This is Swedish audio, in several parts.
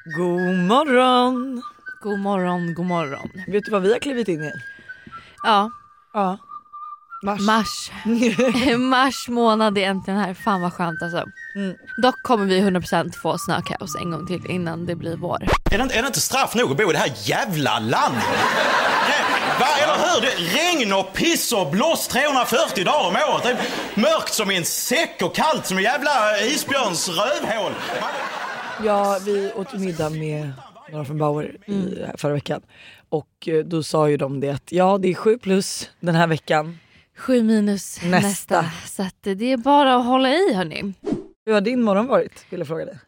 God morgon! God morgon, god morgon. Vet du vad vi har klivit in i? Ja, Ja. mars. Mars månad är äntligen här. Fan vad skönt alltså. Dock kommer vi 100% få snökaos en gång till innan det blir vår. Är det inte straff nog att bo i det här jävla landet? Va, eller hur? Det regn och piss och blåst 340 dagar om året. Det är mörkt som i en säck och kallt som en jävla isbjörns rövhål. Ja, vi åt middag med några från Bauer förra veckan. Och då sa ju de det att ja, det är 7+ den här veckan. 7 minus nästa. Så att det är bara att hålla i, hörni. Hur har din morgon varit? Vill jag fråga dig.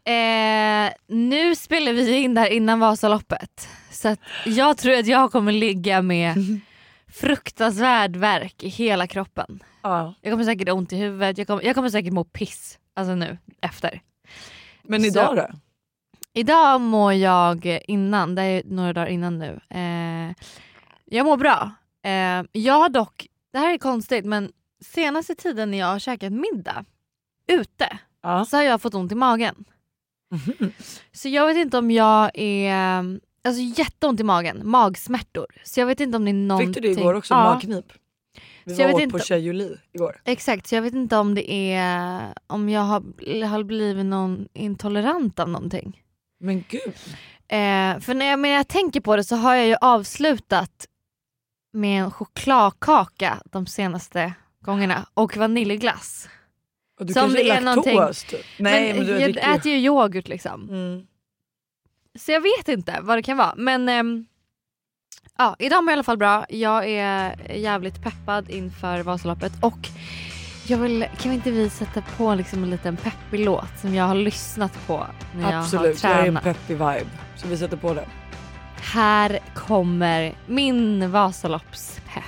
Nu spelar vi in där innan Vasaloppet. Så att jag tror att jag kommer ligga med fruktansvärd värk i hela kroppen. Ja. Jag kommer säkert ont i huvudet. Jag kommer säkert må piss. Alltså nu, efter. Men idag då? Idag mår jag innan. Det är några dagar innan nu. Jag mår bra. Jag har dock, det här är konstigt, men senaste tiden när jag har käkat middag ute så har jag fått ont i magen. Så jag vet inte om jag är... Alltså jätteont i magen. Magsmärtor. Så jag vet inte om det är någonting... Fick du det igår också? Magknip? Vi så jag var vet på inte... Tjejoli igår. Exakt, så jag vet inte om det är... Om jag har blivit någon intolerant av någonting. Men gud. För när jag tänker på det så har jag ju avslutat med en chokladkaka de senaste gångerna. Och vaniljglass. Och du så kanske det är laktos typ. Nej, men du jag äter ju yoghurt liksom. Så jag vet inte vad det kan vara. Men idag mår jag i alla fall bra. Jag är jävligt peppad inför Vasaloppet. Och kan vi inte vi sätta på liksom en liten peppig låt som jag har lyssnat på när jag har tränat. Absolut, jag är en peppig vibe. Så vi sätter på det. Här kommer min Vasaloppspepp.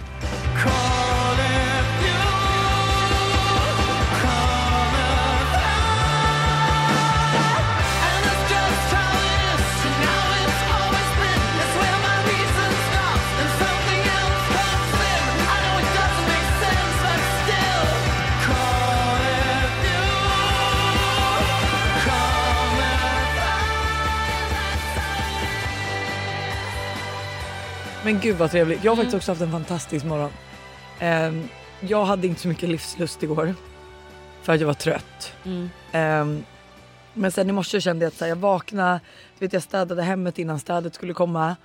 Men gud vad trevligt. Jag har faktiskt också haft en fantastisk morgon. Jag hade inte så mycket livslust igår. För att jag var trött. Men sen i morse kände jag att jag vaknade. Jag städade hemmet innan städet skulle komma.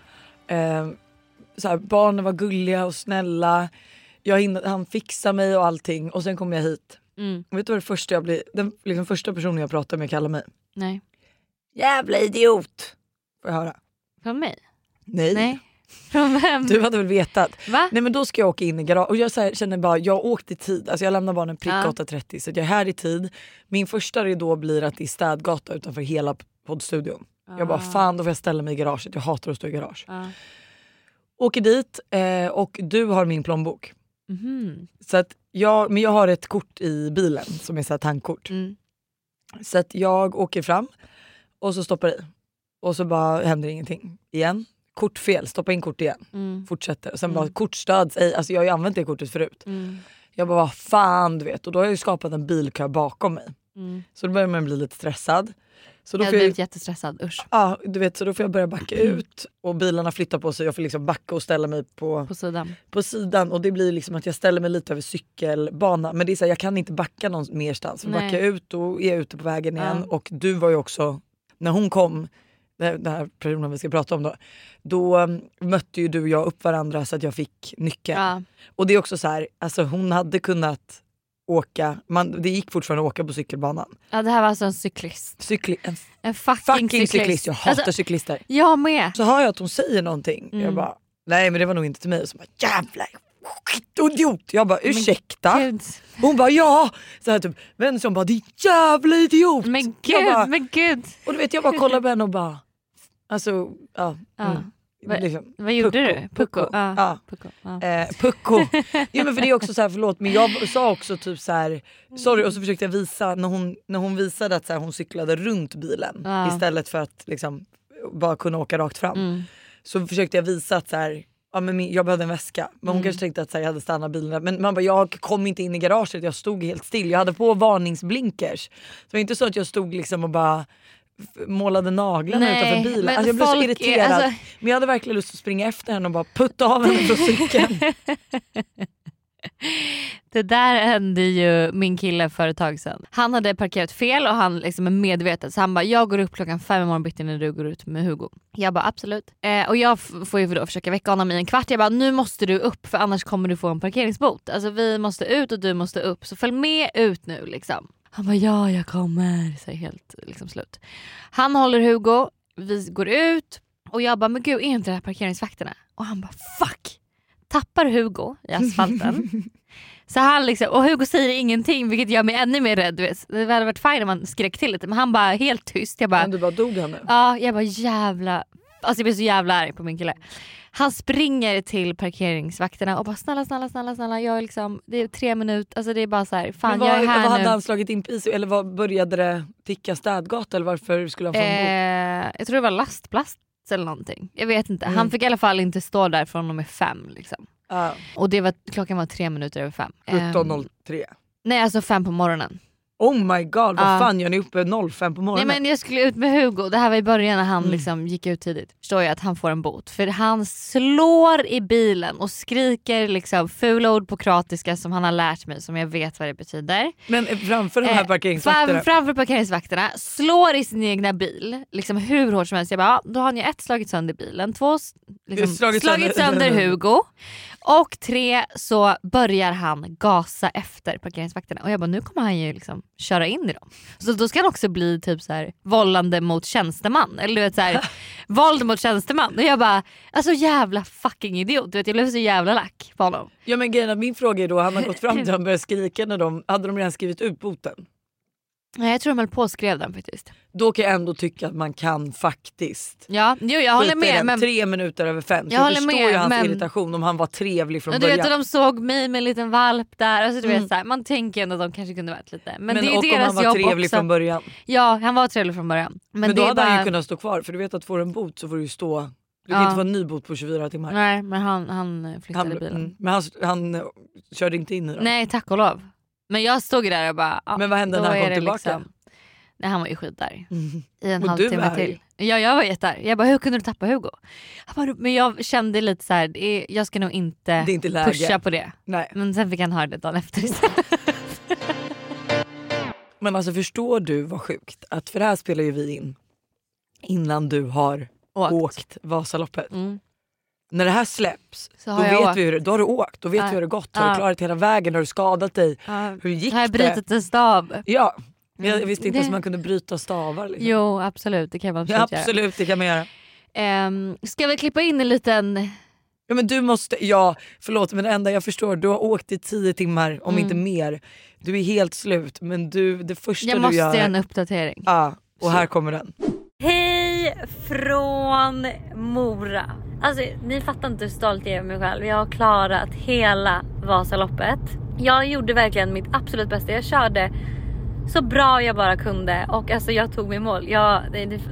Barnen var gulliga och snälla. Han fixade mig och allting. Och sen kom jag hit. Och vet du vad det första jag blir? Den liksom första personen jag pratar med kallar mig. Nej. Jävla idiot. Får jag höra? Från mig? Nej. Från vem? Du hade väl vetat. Va? Nej, men då ska jag åka in i garage. Och jag känner bara, jag åkte i tid. Alltså jag lämnar barnen prick 8:30. Så jag är här i tid. Min första ridå blir att det är städgata utanför hela poddstudion. Jag bara, fan då får jag ställa mig i garaget. Jag hatar att stå i garage. Åker dit och du har min plånbok. Så att jag har ett kort i bilen som är så här tankkort. Så att jag åker fram och så stoppar i. Och så bara händer ingenting igen. Kortfel, stoppa in kort igen. Fortsätter. Och sen bara kortstöds. Alltså jag har ju använt det kortet förut. Jag bara, vad fan du vet. Och då har jag ju skapat en bilkö bakom mig. Så då börjar man bli lite stressad. Så då jag har blivit jättestressad, usch. Ja, du vet, så då får jag börja backa ut. Och bilarna flyttar på sig. Jag får liksom backa och ställa mig på sidan. Och det blir liksom att jag ställer mig lite över cykelbanan. Men det är så här, jag kan inte backa någon merstans. För backa ut och är jag ute på vägen igen. Och du var ju också, när hon kom, den här personen vi ska prata om då mötte ju du och jag upp varandra så att jag fick nyckeln. Och det är också så här, alltså hon hade kunnat åka, det gick fortfarande att åka på cykelbanan. Ja, det här var alltså en cyklist. En fucking cyklist. Jag hatar cyklister. Jag med. Så hör jag att hon säger någonting. Jag bara, nej men det var nog inte till mig. Och så bara, jävla skitidiot. Jag bara, ursäkta. Hon bara, ja. Så här typ, vän som bara, din jävla idiot. Men gud. Och du vet, jag bara kollar på henne och bara, alltså, Vad gjorde du? Pucko. Pucko. Ja, men för det är också så här, förlåt, men jag sa också typ så här, sorry, och så försökte jag visa när hon visade att så här, hon cyklade runt bilen istället för att liksom bara kunna åka rakt fram. Så försökte jag visa att så här, men jag behövde en väska. Men hon kanske tänkte att så här, jag hade stannat bilen. Men man bara, jag kom inte in i garaget. Jag stod helt still. Jag hade på varningsblinkers. Så det var inte så att jag stod liksom och bara målade naglarna utanför bilen. men Alltså jag blev så folk irriterad. alltså... Men jag hade verkligen lust att springa efter henne och bara putta av henne från cykeln. Det där hände ju min kille för ett tag sedan. Han hade parkerat fel och han liksom är medveten. Så han bara, jag går upp 5 i morgon bitti när du går ut med Hugo. Jag bara, absolut. Och jag får ju då försöka väcka honom i en kvart. Jag bara, nu måste du upp för annars kommer du få en parkeringsbot. Alltså vi måste ut och du måste upp. Så följ med ut nu liksom. Han bara, ja jag kommer. Så helt liksom slut. Han håller Hugo. Vi går ut. Och jag bara, men gud är inte det här parkeringsvakterna? Och han bara, fuck. Tappar Hugo i asfalten. Så han liksom, och Hugo säger ingenting, vilket gör mig ännu mer rädd. Det hade varit fint om man skrek till lite, men han bara helt tyst. Jag bara, men du bara, dog han nu? Ja, jag bara jävla. Alltså jag blir så jävla arg på min kille. Han springer till parkeringsvakterna och bara snälla, jag är liksom, det är 3 minuter, alltså det är bara så här, fan men jag är här vad nu. hade han slagit in pris eller vad började det ticka städgata eller varför skulle han få en bot? Jag tror det var lastplast eller någonting. Jag vet inte. Han fick i alla fall inte stå där från och med 5 liksom. Och det var, klockan var 3 minuter över 5. 17.03. Nej, alltså 5 på morgonen. Oh my god, vad fan gör ni uppe 05 på morgonen? Nej men jag skulle ut med Hugo. Det här var i början när han liksom gick ut tidigt. Förstår jag att han får en bot. För han slår i bilen och skriker liksom fula ord på kroatiska som han har lärt mig. Som jag vet vad det betyder. Men framför de här parkeringsvakterna? Framför parkeringsvakterna. Slår i sin egna bil. Liksom hur hårt som helst. Jag bara, då har han ju 1 slagit sönder bilen. 2 liksom, slagit sönder Hugo. Och 3 så börjar han gasa efter parkeringsvakterna. Och jag bara, nu kommer han ju liksom köra in i dem. Så då ska han också bli typ så här vållande mot tjänsteman. Eller du vet så här, våld mot tjänsteman. Och jag bara, alltså jävla fucking idiot. Du vet, jag blev så jävla lack på honom. Ja men grejen, min fråga är då, han har gått fram till och börjat skrika när hade de redan skrivit ut boten? Nej, jag tror de höll på att skrev den faktiskt. Då kan jag ändå tycka att man kan faktiskt. Ja, jo, jag håller med. Men 3 minuter över 5. Så jag förstår ju hans irritation om han var trevlig från början. Du vet, de såg mig med en liten valp där. Alltså, du vet, så här, man tänker ändå att de kanske kunde varit lite. Men det är och deras om han var trevlig också. Från början. Ja, han var trevlig från början. Men då hade han ju kunnat stå kvar. För du vet att får du en bot så får du ju stå. Du kan inte få en ny bot på 24 timmar. Nej, men han flyttade bilen. Men han körde inte in i den. Nej, tack och lov. Men jag stod där och bara... Men vad hände när han kom tillbaka? Liksom, nej, han var ju skit där. I en och halvtimme till. Ja, jag var jättearg. Jag bara, hur kunde du tappa Hugo? Men jag kände lite så här, jag ska nog inte pusha på det. Nej. Men sen fick han höra det dagen efter. Men alltså förstår du vad sjukt? Att för det här spelar ju vi in innan du har åkt Vasaloppet. När det här släpps, då vet vi då har du åkt. Då vet vi hur det gått. Har du klarat hela vägen? Har du skadat dig? Hur gick det? Har jag brutit en stav? Ja. Jag visste inte att man kunde bryta stavar. Liksom. Jo, absolut. Det kan man absolut göra. Absolut, det kan man göra. Ska vi klippa in en liten... Ja, men du måste... Ja, förlåt, men det enda jag förstår, du har åkt i 10 timmar, om inte mer. Du är helt slut, men det första du gör... Jag måste göra en uppdatering. Ja, och här kommer den. Hej från Mora. Alltså, ni fattar inte hur stolt jag är med mig själv. Jag har klarat hela Vasaloppet. Jag gjorde verkligen mitt absolut bästa. Jag körde så bra jag bara kunde. Och alltså jag tog mig mål. Jag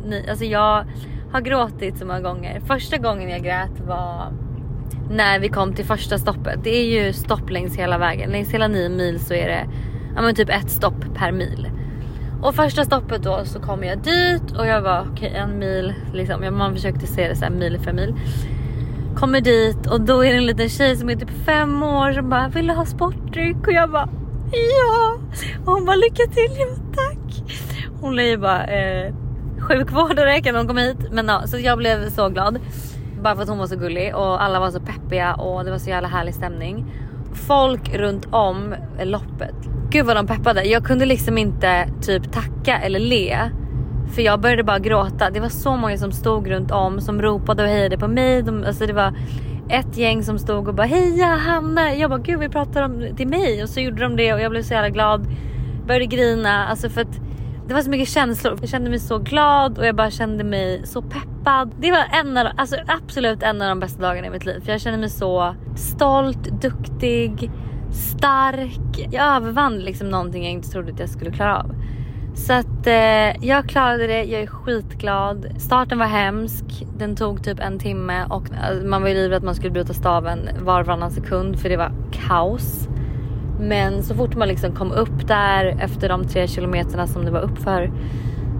har gråtit så många gånger. Första gången jag grät var när vi kom till första stoppet. Det är ju stopp längs hela vägen. Längs hela 9 mil så är det typ 1 stopp per mil. Och första stoppet då så kom jag dit. Och jag var 1 mil liksom. Man försökte se det så här mil för mil. Kommer dit och då är det en liten tjej som är typ 5 år som bara, vill du ha sportdryck? Och jag bara, ja. Och hon bara, lycka till, ja tack. Hon är ju bara sjukvårdare, kan hon komma hit? Men ja, så jag blev så glad. Bara för att hon var så gullig och alla var så peppiga och det var så jävla härlig stämning. Folk runt om loppet, gud vad de peppade. Jag kunde liksom inte typ tacka eller le, för jag började bara gråta. Det var så många som stod runt om, som ropade och hejade på mig. Alltså det var ett gäng som stod och bara, heja Hanna. Jag bara, gud vi pratar om till mig. Och så gjorde de det och jag blev så jävla glad. Började grina, alltså för att det var så mycket känslor. Jag kände mig så glad och jag bara kände mig så peppad. Det var absolut en av de bästa dagarna i mitt liv. För jag kände mig så stolt, duktig, stark. Jag övervann liksom någonting jag inte trodde att jag skulle klara av. Så att jag klarade det, jag är skitglad. Starten var hemsk, den tog typ 1 timme och man var ju livrädd att man skulle bryta staven var varannan sekund för det var kaos. Men så fort man liksom kom upp där efter de 3 kilometerna som det var uppför,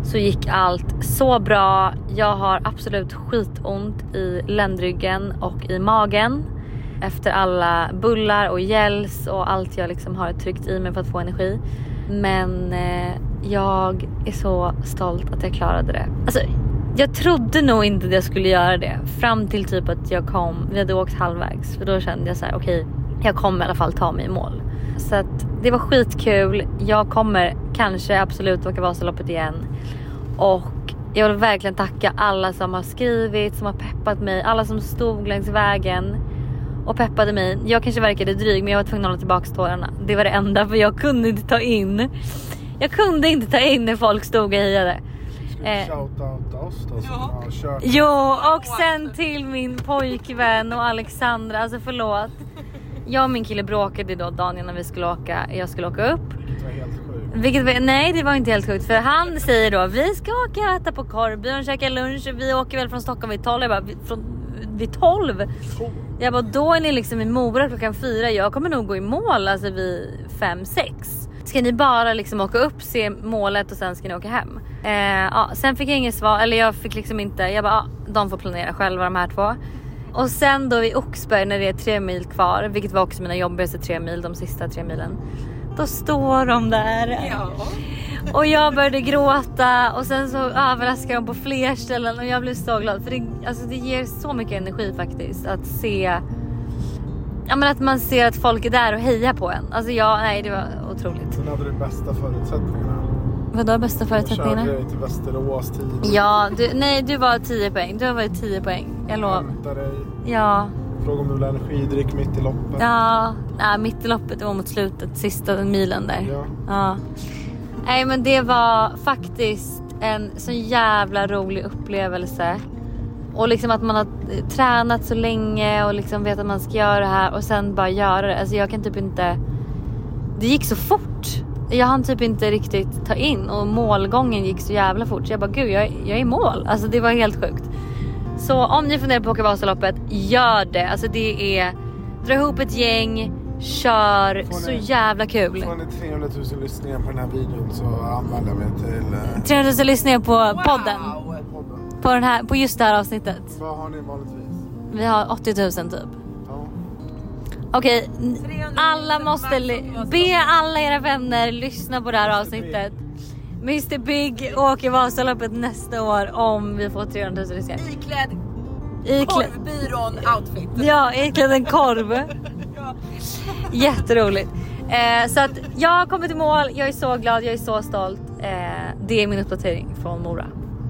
så gick allt så bra. Jag har absolut skitont i ländryggen och i magen efter alla bullar och gels och allt jag liksom har tryckt i mig för att få energi. Men jag är så stolt att jag klarade det. Alltså, jag trodde nog inte att jag skulle göra det fram till typ att jag kom. Vi hade åkt halvvägs, för då kände jag så här: okej, jag kommer i alla fall ta mig i mål. Så att det var skitkul. Jag kommer kanske absolut åka Vasaloppet igen. Och jag vill verkligen tacka alla som har skrivit, som har peppat mig, alla som stod längs vägen och peppade mig. Jag kanske verkade dryg, men jag var tvungen att hålla tillbaka tårarna. Det var det enda, för jag kunde inte ta in när folk stod och hejade. Shoutout oss då som har kört. Jo, och sen till min pojkvän och Alexandra. Alltså förlåt. Jag och min kille bråkade då dagen innan jag skulle åka upp. Det var helt sjukt. Nej, det var inte helt sjukt. För han säger då: vi ska åka och äta på Korvbyn och käka lunch. Vi åker väl från Stockholm vid 12. Jag bara, vid 12? Jag bara, då är ni liksom i Mora klockan 4. Jag kommer nog gå i mål alltså vid 5-6. Ska ni bara liksom åka upp, se målet och sen ska ni åka hem? Sen fick jag inget svar. Eller jag fick liksom inte. Jag bara, de får planera själva de här två. Och sen då vid Oxberg, när det är 3 mil kvar, vilket var också mina jobbigaste 3 mil, de sista 3 milen, då står de där. Ja. Och jag började gråta. Och sen så överraskade de på fler ställen. Och jag blev så glad. För det ger så mycket energi faktiskt att se. Ja, men att man ser att folk är där och hejar på en. Alltså det var otroligt. Sen hade du bästa förutsättningarna. Vadå bästa förutsättningarna? Jag körde till Västerås tid. Ja, du var 10 poäng. Du har varit 10 poäng. Jag lovar. Hämta dig. Ja. Fråga om du vill ha energidryck mitt i loppet. Ja, mitt i loppet, det var mot slutet, sista milen där. Ja. Nej, men det var faktiskt en så jävla rolig upplevelse. Och liksom att man har tränat så länge och liksom vet att man ska göra det här och sen bara göra det. Alltså jag kan typ inte. Det gick så fort. Jag hann typ inte riktigt ta in och målgången gick så jävla fort. Så jag bara, gud, jag är i mål. Alltså det var helt sjukt. Så om ni funderar på att åka Vasaloppet, gör det. Alltså det är, dra ihop ett gäng, kör, så jävla kul. Får ni 300 000 lyssningar på den här videon så anmäler jag mig till 300 000 lyssningar på podden. På just det här avsnittet. Vad har ni vanligtvis? Vi har 80 000 typ. Ja. Okej, alla måste be alla era vänner lyssna på det här avsnittet. Mr. Big åker Vasaloppet nästa år om vi får 300 000 lyssningar. Iklädd korvbyrån outfit. Ja, iklädd en korv. Jätteroligt. Så att jag har kommit i mål. Jag är så glad, jag är så stolt. Det är min uppdatering från Mora.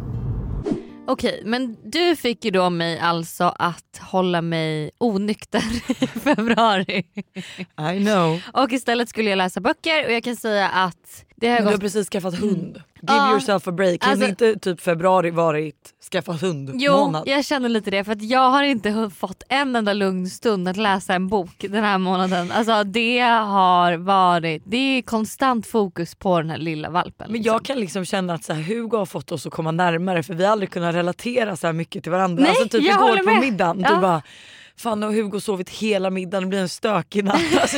Okej, men du fick ju då mig alltså att hålla mig onykter i februari. I know. Och istället skulle jag läsa böcker och jag kan säga att det har du har precis skaffat hund. Give yourself a break. Kan inte typ februari varit skaffa hund månad? Jo, jag känner lite det, för att jag har inte fått en enda lugn stund att läsa en bok den här månaden. Alltså det är konstant fokus på den här lilla valpen. Men jag kan liksom känna att så här, Hugo har fått oss att komma närmare, för vi har aldrig kunnat relatera så här mycket till varandra. Nej, alltså typ jag igår håller på med. middagen, Ja. du bara, fan, och Hugo sovit hela middagen, det blir en stökig natt. Alltså,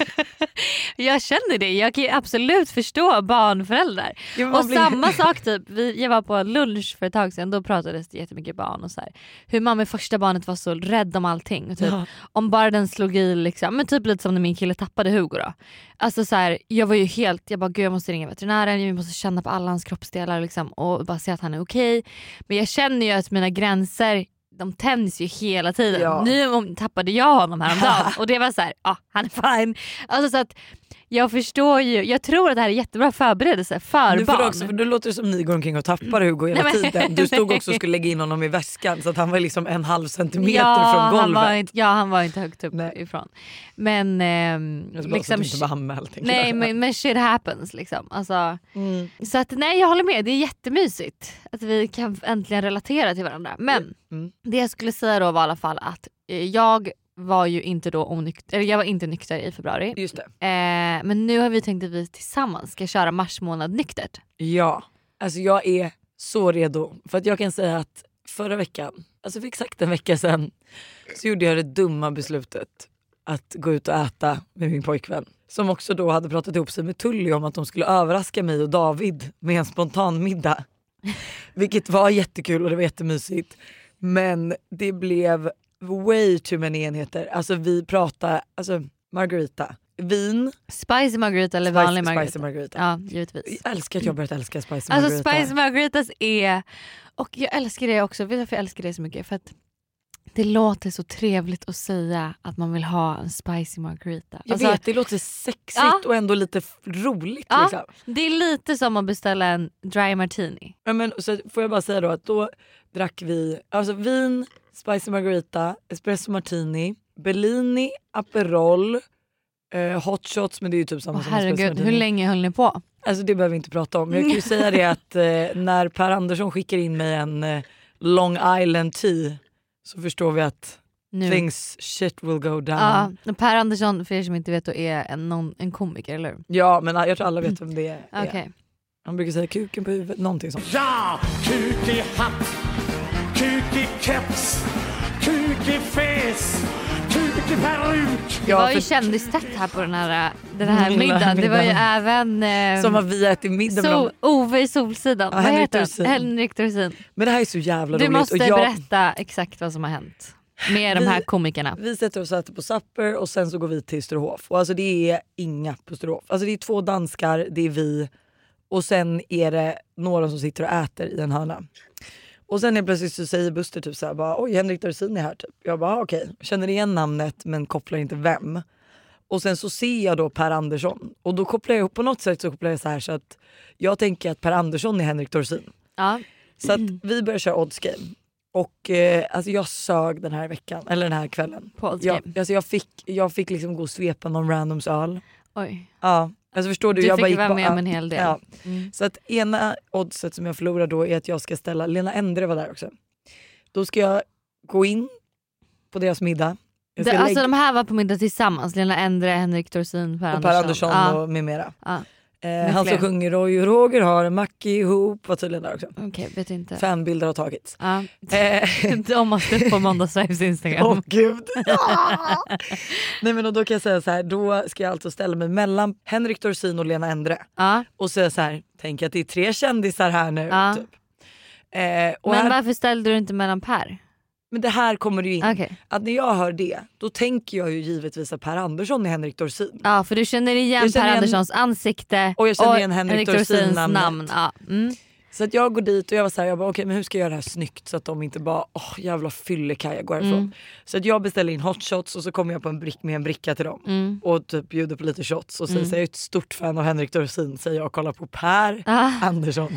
jag känner det, jag kan ju absolut förstå barnföräldrar. Ja, och samma sak typ, jag var på lunch för ett tag sedan, då pratades det jättemycket barn och så här. Hur man med första barnet var så rädd om allting och typ, om bara den slog i liksom, men typ lite som när min kille tappade Hugo då. Alltså så här, jag var ju helt, jag bara, gud, jag måste ringa veterinären, vi måste känna på alla hans kroppsdelar liksom, och bara se att han är okej. Men jag känner ju att mina gränser, de tänds ju hela tiden. Ja. Nu tappade jag honom häromdagen och det var så här, han är fine. Alltså så att jag förstår ju, jag tror att det här är jättebra förberedelse för nu barn. också, för då låter det som ni går omkring och tappar Hugo hela tiden. Du stod också och skulle lägga in honom i väskan så att han var liksom 1,5 centimeter från golvet. Han var inte högt upp ifrån. Men liksom, inte var anmäld, nej, men shit happens liksom. Alltså, så att nej, jag håller med, det är jättemysigt att vi kan äntligen relatera till varandra. Men det jag skulle säga då var i alla fall att jag var ju inte då onykter, eller jag var inte nykter i februari. Just det. Men nu har vi tänkt att vi tillsammans ska köra mars månad nyktert. Ja, alltså jag är så redo. För att jag kan säga att förra veckan, alltså för exakt en vecka sedan, så gjorde jag det dumma beslutet att gå ut och äta med min pojkvän. Som också då hade pratat ihop sig med Tully om att de skulle överraska mig och David med en spontan middag. Vilket var jättekul och det var jättemysigt. Men det blev way too many enheter. Alltså vi pratade, margarita, vin. Spicy margarita eller vanlig margarita? Spicy margarita. Ja, givetvis. Jag älskar att jag börjat älska spicy margarita. Alltså spicy margaritas är... Och jag älskar det också. Vet du varför jag älskar det så mycket? För att det låter så trevligt att säga att man vill ha en spicy margarita. Jag vet, det låter sexigt och ändå lite roligt. Ja, liksom. Det är lite som att beställa en dry martini. Ja, men, så får jag bara säga då att då drack vi vin, spicy margarita, espresso martini, Bellini, Aperol, hot shots, men det är ju typ samma som espresso Herregud, martini. hur länge höll ni på? Alltså det behöver vi inte prata om. Jag kan ju säga det att när Per Andersson skickar in mig en Long Island tea så förstår vi att things shit will go down. Ja, Per Andersson, för er som inte vet, då är en komiker, eller hur? Ja, men jag tror alla vet vem det är. Okay. Han brukar säga kuken på huvudet, någonting sånt. Ja, kuk i hatt, kuk i keps, kuk i fes, kuk i peruk. Det var ju kändistätt här på den här middagen. Det var ju även... som att vi ätit middag. Ove i Solsidan. Ja, vad Henrik heter Dorsin. Henrik Dorsin. Men det här är så jävla roligt. Du måste berätta exakt vad som har hänt med de här komikerna. Vi sätter oss och äter på Supper och sen så går vi till Sturehof. Och alltså det är inga på Sturehof. Alltså det är 2 danskar, det är vi. Och sen är det några som sitter och äter i en hörna. Och sen är plötsligt så säger Buster typ såhär bara, oj, Henrik Dorsin är här typ. Jag bara okej, känner igen namnet men kopplar inte vem. Och sen så ser jag då Per Andersson. Och då kopplar jag på något sätt så kopplar jag så här så att jag tänker att Per Andersson är Henrik Dorsin. Ja. Så att vi börjar köra odds game. Och alltså jag sög den här veckan, eller den här kvällen. På odds game. Alltså jag fick liksom gå och svepa någon randoms öl. Oj. Ja. Alltså förstår du, jag fick vara med om en hel del. Ja. Så att ena oddset som jag förlorar då är att jag ska ställa, Lena Endre var där också. Då ska jag gå in på deras middag. Alltså de här var på middag tillsammans. Lena Endre, Henrik Dorsin, Per Andersson och med mera. Ja. Han som sjunger Roy och Roger har en macka ihop var tydligen där också. Okej, vet inte. 5 bilder har tagits. Ja. De har stött på Måndagsvibes Instagram. Åh gud. Nej men då kan jag säga så här, då ska jag alltså ställa mig mellan Henrik Dorsin och Lena Endre. Ja. Och säga så här, tänk att det är 3 kändisar här nu. Ja. Typ. Men varför ställde du inte mellan Per? Men det här kommer ju in. Okay. Att när jag hör det, då tänker jag ju givetvis att Per Andersson är Henrik Dorsin. Ja, för du känner igen Per Anderssons ansikte och jag känner igen Henrik Dorsins namn. Ja. Så att jag går dit och jag var så här, jag bara okej, men hur ska jag göra det här snyggt så att de inte bara jävla fyllekaja går härifrån. Så att jag beställer in hot shots och så kommer jag på med en bricka till dem och typ bjuder på lite shots och sen säger jag ett stort fan av Henrik Dorsin, säger jag och kollar på Per Andersson.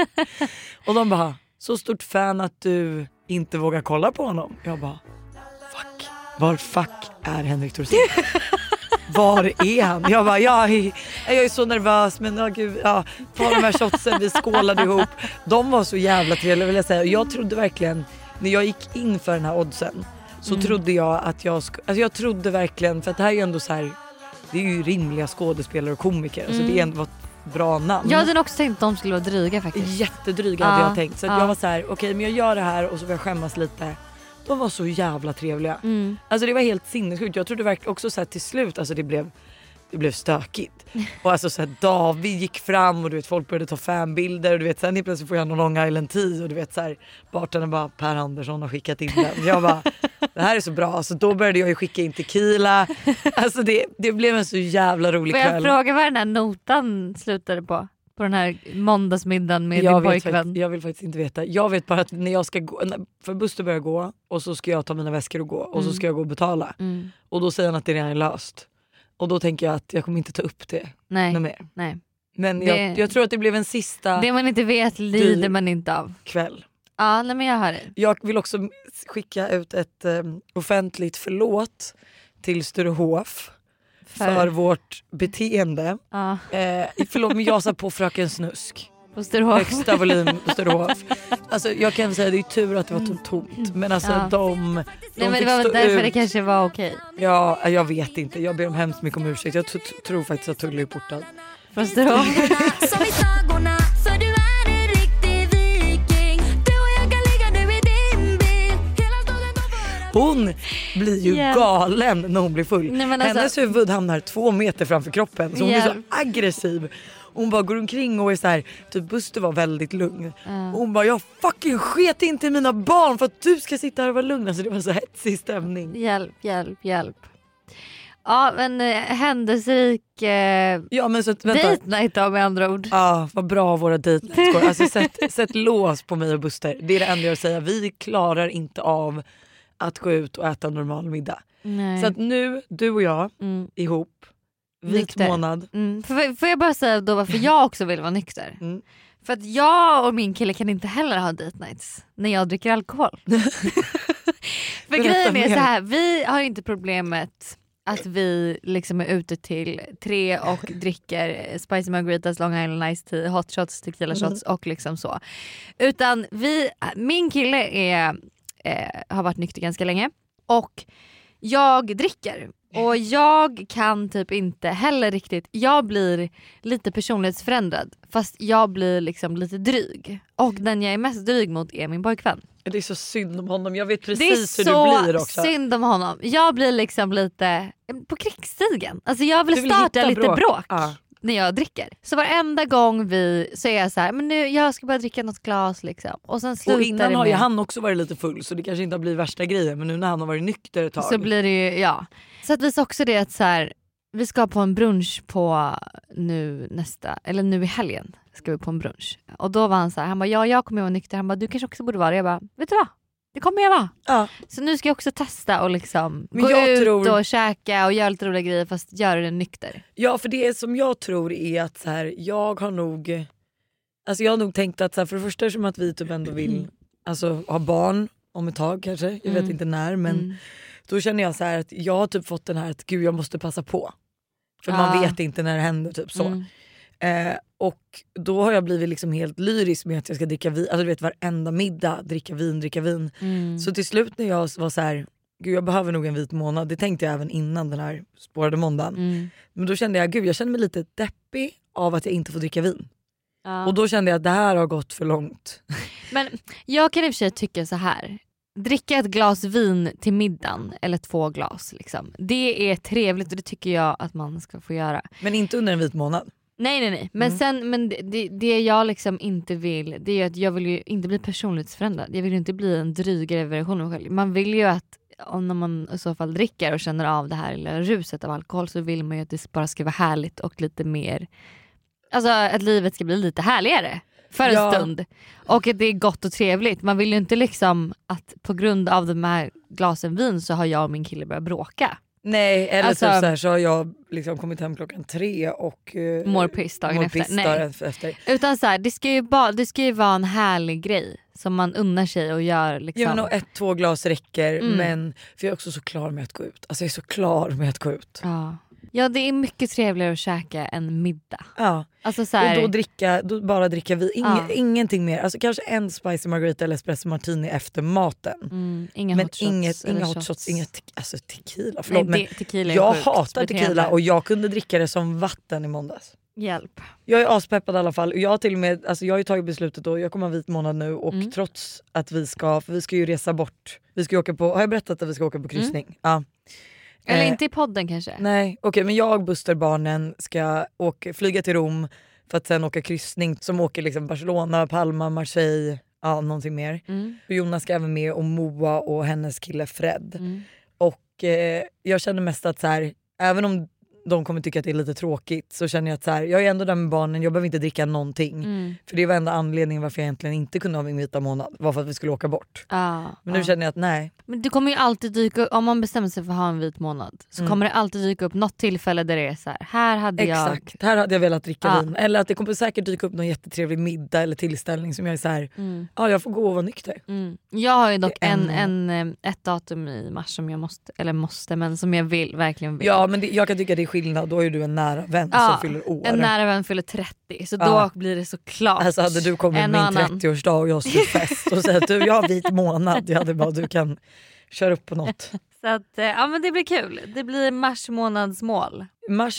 Och de bara, så stort fan att du inte vågar kolla på honom. Jag bara, fuck, var fuck är Henrik Dorsin? Var är han? Jag bara, jag är så nervös, men gud, på de här shotsen vi skålade ihop. De var så jävla trevliga, vill jag säga. Och jag trodde verkligen, när jag gick in för den här oddsen, så trodde jag att jag trodde verkligen, för att det här är ju ändå så här, det är ju rimliga skådespelare och komiker, alltså det är ändå ett bra namn. Jag hade också tänkt att de skulle vara dryga faktiskt. Jättedryga hade jag tänkt. Så att jag var så här, okej, men jag gör det här och så får jag skämmas lite. De var så jävla trevliga. Alltså det var helt sinnessjukt. Jag trodde verkligen också så här till slut, alltså det blev stökigt. Och alltså så här, David gick fram och du vet, folk började ta fanbilder och du vet, sen plötsligt får jag någon Long Island tea och du vet så här, bartendern bara, Per Andersson har skickat in den. Jag bara, det här är så bra. Så då började jag ju skicka in tequila. Alltså det blev en så jävla rolig kväll. Får jag fråga vad den här notan slutade på den här måndagsmiddagen med din pojkvän? Jag vill faktiskt inte veta. Jag vet bara att när jag ska gå, för Buster börjar gå och så ska jag ta mina väskor och gå och så ska jag gå och betala. Och då säger han att det redan är löst. Och då tänker jag att jag kommer inte ta upp det mer. Nej. Men jag tror att det blev en sista... Det man inte vet lider man inte av. Kväll. Ja, nej, men jag hör det. Jag vill också skicka ut ett offentligt förlåt till Sturehof för vårt beteende. Förlåt, men jag sa på Fröken Snusk. På Sturehof. Högsta volym på Sturehof. Alltså jag kan säga, det är tur att det var tomt. Men alltså de nej, men det var därför det kanske var okej. Ja, jag vet inte. Jag ber om hemskt mycket om ursäkt. Jag tror faktiskt att Tulle är portad. Från Sturehof. För du är en riktig viking. Du och jag kan ligga nu i din bil. Hon blir ju galen när hon blir full. Nej, men alltså... Hennes huvud hamnar 2 meter framför kroppen. Så hon blir så aggressiv. Hon bara går omkring och är så här, typ Buster var väldigt lugn. Och hon bara, jag fucking sket inte i mina barn för att du ska sitta här och vara lugn. Alltså det var så hetsig stämning. Hjälp. Ja, men händelserik ja, men så att, date night då, med andra ord. Ja, vad bra våra date nights går. Alltså sätt lås på mig och Buster. Det är det enda jag säger. Vi klarar inte av att gå ut och äta normal middag. Nej. Så att nu, du och jag ihop, vit Nykter. månad. Får jag bara säga då varför jag också vill vara nykter? För att jag och min kille kan inte heller ha date nights när jag dricker alkohol. För grejen är så här, vi har inte problemet att vi liksom är ute till 3 och dricker spicy margaritas, Long Island Iced Tea, hot shots, tequila shots och liksom så. Utan min kille har varit nykter ganska länge och jag dricker. Och jag kan typ inte heller riktigt, jag blir lite personlighetsförändrad fast jag blir liksom lite dryg. Och den jag är mest dryg mot är min pojkvän. Det är så synd om honom, jag vet precis hur du blir också. Det är så synd om honom. Jag blir liksom lite på krigsstigen. Alltså jag vill starta lite bråk. När jag dricker. Så varenda gång så är jag så här, men nu jag ska bara dricka något glas liksom. Och sen slutar och innan det har ju med... han också varit lite full så det kanske inte har blivit värsta grejen, men nu när han har varit nykter ett tag. Så blir det ju, ja. Så att vi sa också det att så här, vi ska på en brunch på nu i helgen ska vi på en brunch. Och då var han så här, han bara, jag kommer vara nykter. Han bara, du kanske också borde vara det. Jag bara, vet du vad? Det kommer jag vara. Ja. Så nu ska jag också testa och liksom gå ut och käka och göra lite roliga grejer fast göra det nykter. Ja, för det som jag tror är att så här, jag har nog tänkt att så här, för det första som att vi typ ändå vill ha barn om ett tag kanske. Jag vet inte när, men då känner jag så här att jag har typ fått den här att gud jag måste passa på. För man vet inte när det händer typ så. Och då har jag blivit liksom helt lyrisk med att jag ska dricka vin, alltså du vet varenda middag dricka vin. Så till slut när jag var så här, gud jag behöver nog en vit månad, det tänkte jag även innan den här spårade måndagen. Men då kände jag, gud jag kände mig lite deppig av att jag inte får dricka vin. Och då kände jag att det här har gått för långt. Men jag kan i och för sig tycka så här, dricka ett glas vin till middagen eller 2 glas liksom. Det är trevligt och det tycker jag att man ska få göra. Men inte under en vit månad. Nej. Men det jag liksom inte vill, det är att jag vill ju inte bli personlighetsförändrad. Jag vill ju inte bli en drygare version av mig själv. Man vill ju att när man i så fall dricker och känner av det här eller ruset av alkohol så vill man ju att det bara ska vara härligt och lite mer, alltså att livet ska bli lite härligare för en stund. Och att det är gott och trevligt. Man vill ju inte liksom att på grund av de här glasen vin så har jag och min kille börjat bråka. Nej, eller alltså, typ så här så har jag liksom kommit hem 3 och mår piss dagen efter. Utan så här, det ska ju vara en härlig grej som man unnar sig och gör liksom. Ja, men 1-2 glas räcker, men för jag är också så klar med att gå ut. Alltså jag är så klar med att gå ut. Ja, det är mycket trevligare att käka en middag. Ja. Alltså så här... och då bara dricka vi ingenting mer. Alltså kanske en spicy margarita eller espresso martini efter maten. Inga hot shots. Inga hot shots, alltså tequila. Förlåt, nej, tequila jag hatar tequila och jag kunde dricka det som vatten i måndags. Hjälp. Jag är aspeppad i alla fall. Och jag har till och med, alltså jag har ju tagit beslutet och jag kommer ha vit månad nu och trots att vi ska ju resa bort. Vi ska åka på, har jag berättat att vi ska åka på kryssning? Ja. Eller inte i podden kanske? Nej, okej, men jag, Buster, barnen ska flyga till Rom för att sen åka kryssning som åker liksom Barcelona, Palma, Marseille, någonting mer. Och Jonas ska även med och Moa och hennes kille Fred. Och jag känner mest att så här, även om de kommer tycka att det är lite tråkigt så känner jag att så här, jag är ändå där med barnen, jag behöver inte dricka någonting. För det var enda anledningen varför jag egentligen inte kunde ha min vita månad, var för att vi skulle åka bort. Men nu känner jag att nej. Men det kommer ju alltid dyka upp, om man bestämmer sig för att ha en vit månad så kommer det alltid dyka upp något tillfälle där det är så här hade här hade jag velat dricka vin. Eller att det kommer säkert dyka upp någon jättetrevlig middag eller tillställning som jag är så här, jag får gå och vara nykter. Jag har ju dock ett datum i mars som jag måste, men som jag verkligen vill. Ja, men jag kan tycka det är skillnad, då är du en nära vän som fyller år. En nära vän fyller 30, så då blir det såklart. Alltså hade du kommit min 30-årsdag och jag skulle fest och säga att jag har vit månad, jag hade bara, du kan köra upp på något. Så att, men det blir kul. Det blir mars månadsmål.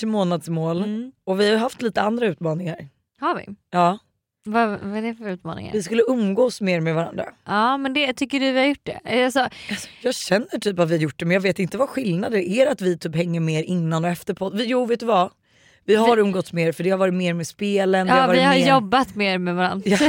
Och vi har haft lite andra utmaningar. Har vi? Ja. Vad är det för utmaningar? Vi skulle umgås mer med varandra. Ja, men det tycker du vi har gjort det? Alltså, jag känner typ att vi har gjort det, men jag vet inte vad skillnaden är att vi typ hänger mer innan och efter på. Jo, vet du vad? Vi har umgåtts mer för det har varit mer med spelen. Ja, vi har mer... jobbat mer med varandra. Ja.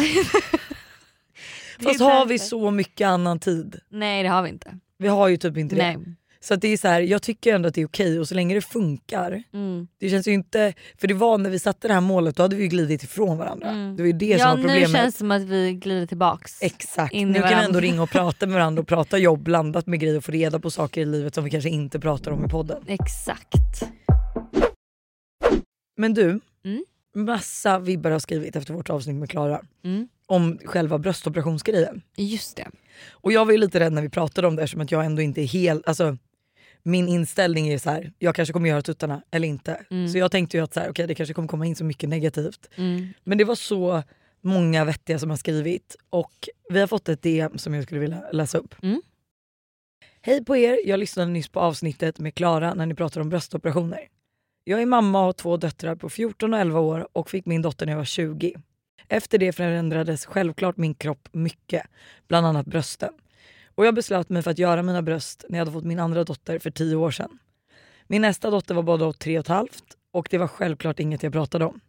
Fast har vi så mycket annan tid? Nej, det har vi inte. Vi har ju typ inte det. Nej. Så att det är så här, jag tycker ändå att det är okej och så länge det funkar. Det känns ju inte, för det var när vi satte det här målet då hade vi ju glidit ifrån varandra. Det var ju det som var problemet. Nu känns det som att vi glider tillbaks. Exakt, in nu i kan vi varandra. ändå ringa och prata med varandra och prata jobb blandat med grejer och få reda på saker i livet som vi kanske inte pratar om i podden. Exakt. Men du, massa vibbar har skrivit efter vårt avsnitt med Klara om själva bröstoperationsgrejen. Just det. Och jag var ju lite rädd när vi pratade om det eftersom att jag ändå inte är helt, alltså min inställning är så här: jag kanske kommer göra tuttarna eller inte. Så jag tänkte ju att så här, okej, det kanske kommer komma in så mycket negativt. Men det var så många vettiga som har skrivit och vi har fått ett DM som jag skulle vilja läsa upp. Hej på er, jag lyssnade nyss på avsnittet med Klara när ni pratade om bröstoperationer. Jag är mamma och har 2 döttrar på 14 och 11 år och fick min dotter när jag var 20. Efter det förändrades självklart min kropp mycket, bland annat brösten. Och jag beslöt mig för att göra mina bröst när jag hade fått min andra dotter för 10 år sedan. Min nästa dotter var bara 3,5 och det var självklart inget jag pratade om.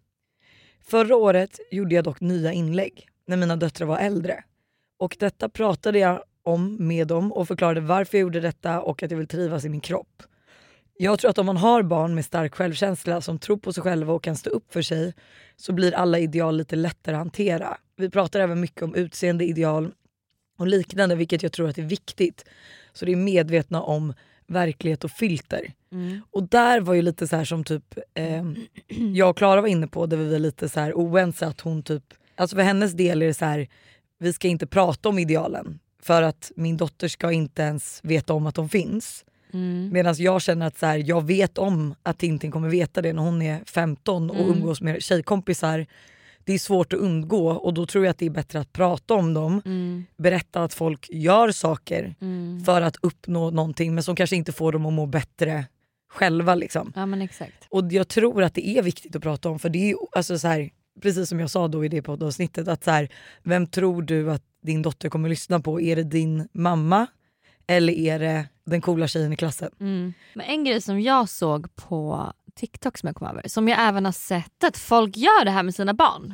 Förra året gjorde jag dock nya inlägg när mina döttrar var äldre. Och detta pratade jag om med dem och förklarade varför jag gjorde detta och att jag vill trivas i min kropp. Jag tror att om man har barn med stark självkänsla som tror på sig själva och kan stå upp för sig så blir alla ideal lite lättare att hantera. Vi pratar även mycket om utseende ideal och liknande, vilket jag tror att är viktigt. Så det är medvetna om verklighet och filter. Och där var ju lite så här som typ jag och Klara var inne på, där vi var lite så här oense att hon typ, alltså för hennes del är det så här, vi ska inte prata om idealen för att min dotter ska inte ens veta om att de finns. Medan jag känner att så här, jag vet om att Tintin kommer veta det när hon är 15 och umgås med tjejkompisar. Det är svårt att undgå och då tror jag att det är bättre att prata om dem. Berätta att folk gör saker för att uppnå någonting men som kanske inte får dem att må bättre själva liksom. Ja, men exakt. Och jag tror att det är viktigt att prata om för det är alltså så här, precis som jag sa då i det poddavsnittet att så här, vem tror du att din dotter kommer lyssna på? Är det din mamma eller är det den coola tjejen i klassen? Men en grej som jag såg på TikTok som jag kom över, som jag även har sett att folk gör det här med sina barn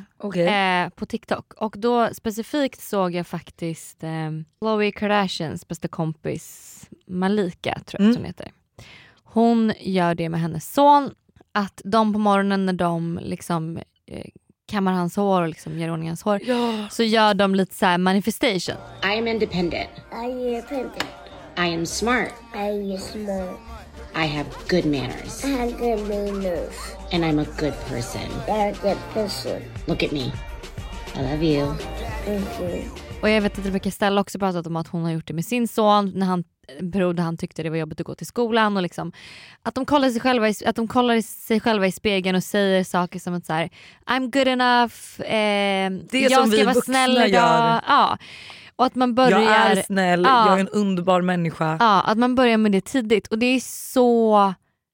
på TikTok. Och då specifikt såg jag faktiskt Khloe Kardashians bästa kompis Malika, tror jag att hon heter. Hon gör det med hennes son, att de på morgonen när de liksom kammar hans hår och liksom gör ordning hans hår, så gör de lite så här manifestation. I am independent. I am independent. I am smart. I am smart. I have good manners. I have good manners. And I'm a good person. I'm a good person. Look at me. I love you. Thank you. Och jag vet att Rebecca Stella också pratat om att hon har gjort det med sin son när han period han tyckte det var jobbigt att gå till skolan och liksom att de kollar sig själva i spegeln och säger saker som att så här, I'm good enough, det jag som ska vi vara vuxna snäll idag. gör. Ja. Och att man börjar, jag är snäll, jag är en underbar människa. Ja, att man börjar med det tidigt och det är så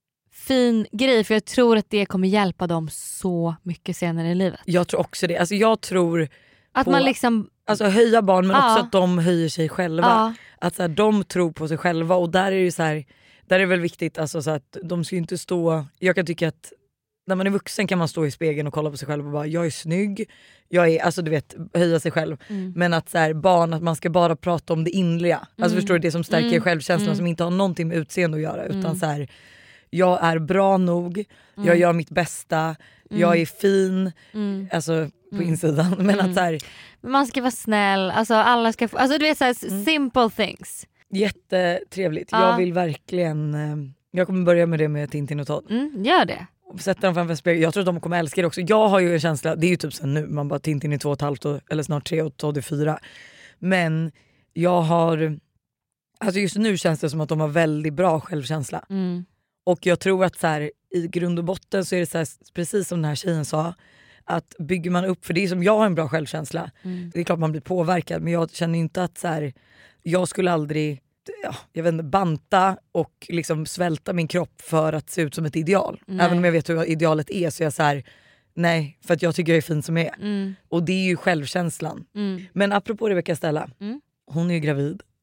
fin grej för jag tror att det kommer hjälpa dem så mycket senare i livet. Jag tror också det. Alltså jag tror att på, man liksom alltså höja barn men också att de höjer sig själva. Att så här, de tror på sig själva och där är det så här, där är det väl viktigt alltså, så att de ska inte stå, jag kan tycka att när man är vuxen kan man stå i spegeln och kolla på sig själv och bara jag är snygg, jag är, alltså du vet, höja sig själv. Men att så här, barn, att man ska bara prata om det innerliga. Alltså förstår du, det som stärker självkänslan som inte har någonting med utseende att göra utan så här, jag är bra nog, jag gör mitt bästa, jag är fin, alltså på insidan. Men att så här, man ska vara snäll, alltså alla ska alltså du vet så här, simple things. Jättetrevligt. Jag vill verkligen, jag kommer börja med det med Tintin och Todd. Gör det. Sätta dem framför en spegel. Jag tror att de kommer älska det också. Jag har ju en känsla, det är ju typ sen nu, man bara Tintin är 2,5 eller snart 3 och Todd är 4. Men jag har, alltså just nu känns det som att de har väldigt bra självkänsla. Och jag tror att så här, i grund och botten så är det så här, precis som den här tjejen sa, att bygger man upp, för det är som jag har en bra självkänsla, det är klart man blir påverkad, men jag känner inte att så här, jag skulle aldrig jag vet inte, banta och liksom svälta min kropp för att se ut som ett ideal. Även om jag vet hur idealet är så är jag så här, nej, för att jag tycker jag är fin som jag är. Och det är ju självkänslan. Men apropå Rebecca Stella, hon är ju gravid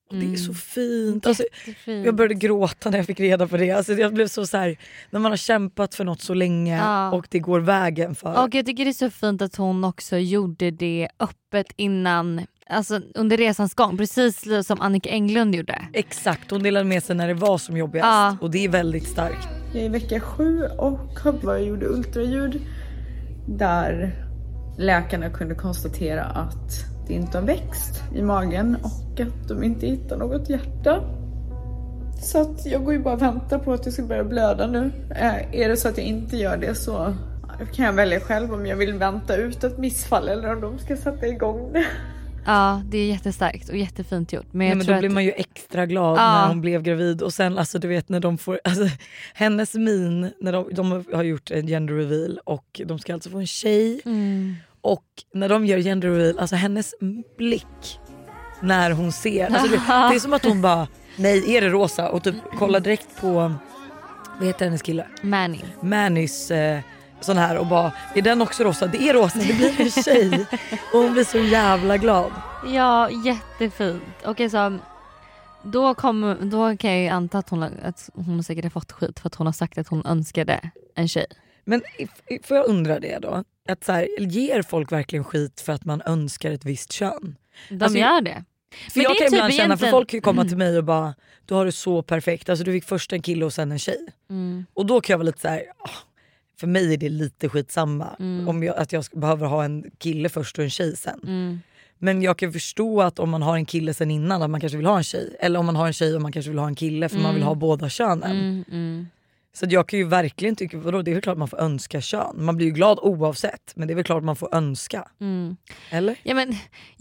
Det är så fint. Alltså, Jättefint. jag började gråta när jag fick reda på det. Alltså, jag blev så här, när man har kämpat för något så länge och det går vägen för. Och jag tycker det är så fint att hon också gjorde det öppet innan, alltså under resans gång, precis som Annika Englund gjorde. Exakt, hon delade med sig när det var som jobbigast och det är väldigt starkt. Jag är i vecka 7 och gjorde ultraljud där läkarna kunde konstatera att det inte har växt i magen och att de inte hittar något hjärta. Så att jag går ju bara och väntar på att det ska börja blöda nu. Är det så att jag inte gör det så kan jag välja själv om jag vill vänta ut ett missfall eller om de ska sätta igång det. Ja, det är jättestarkt och jättefint gjort. Men, men då blir man ju extra glad när hon blev gravid. Och sen alltså, du vet när de får, alltså, hennes min när de har gjort en gender reveal och de ska alltså få en tjej. Och när de gör gender reveal, alltså hennes blick när hon ser, alltså, det är som att hon bara, nej är det rosa? Och typ kollar direkt på, vad heter hennes kille? Mannys sån här och bara, är den också rosa? Det är rosa, det blir en tjej. Och hon blir så jävla glad. Ja, jättefint. Okej, så då kan jag ju anta att hon säkert har fått skit för att hon har sagt att hon önskade en tjej. Men får jag undra det då? Att så här, ger folk verkligen skit för att man önskar ett visst kön? De gör det. För jag kan ibland känna, för folk kan komma till mig och bara, du har det så perfekt. Alltså du fick först en kille och sen en tjej. Och då kan jag vara lite så här, för mig är det lite skitsamma om att jag behöver ha en kille först och en tjej sen. Men jag kan förstå att om man har en kille sen innan att man kanske vill ha en tjej. Eller om man har en tjej och man kanske vill ha en kille för man vill ha båda könen. Så jag kan ju verkligen tycka, vadå, det är väl klart man får önska kön. Man blir ju glad oavsett, men det är väl klart man får önska. Eller? Ja, men,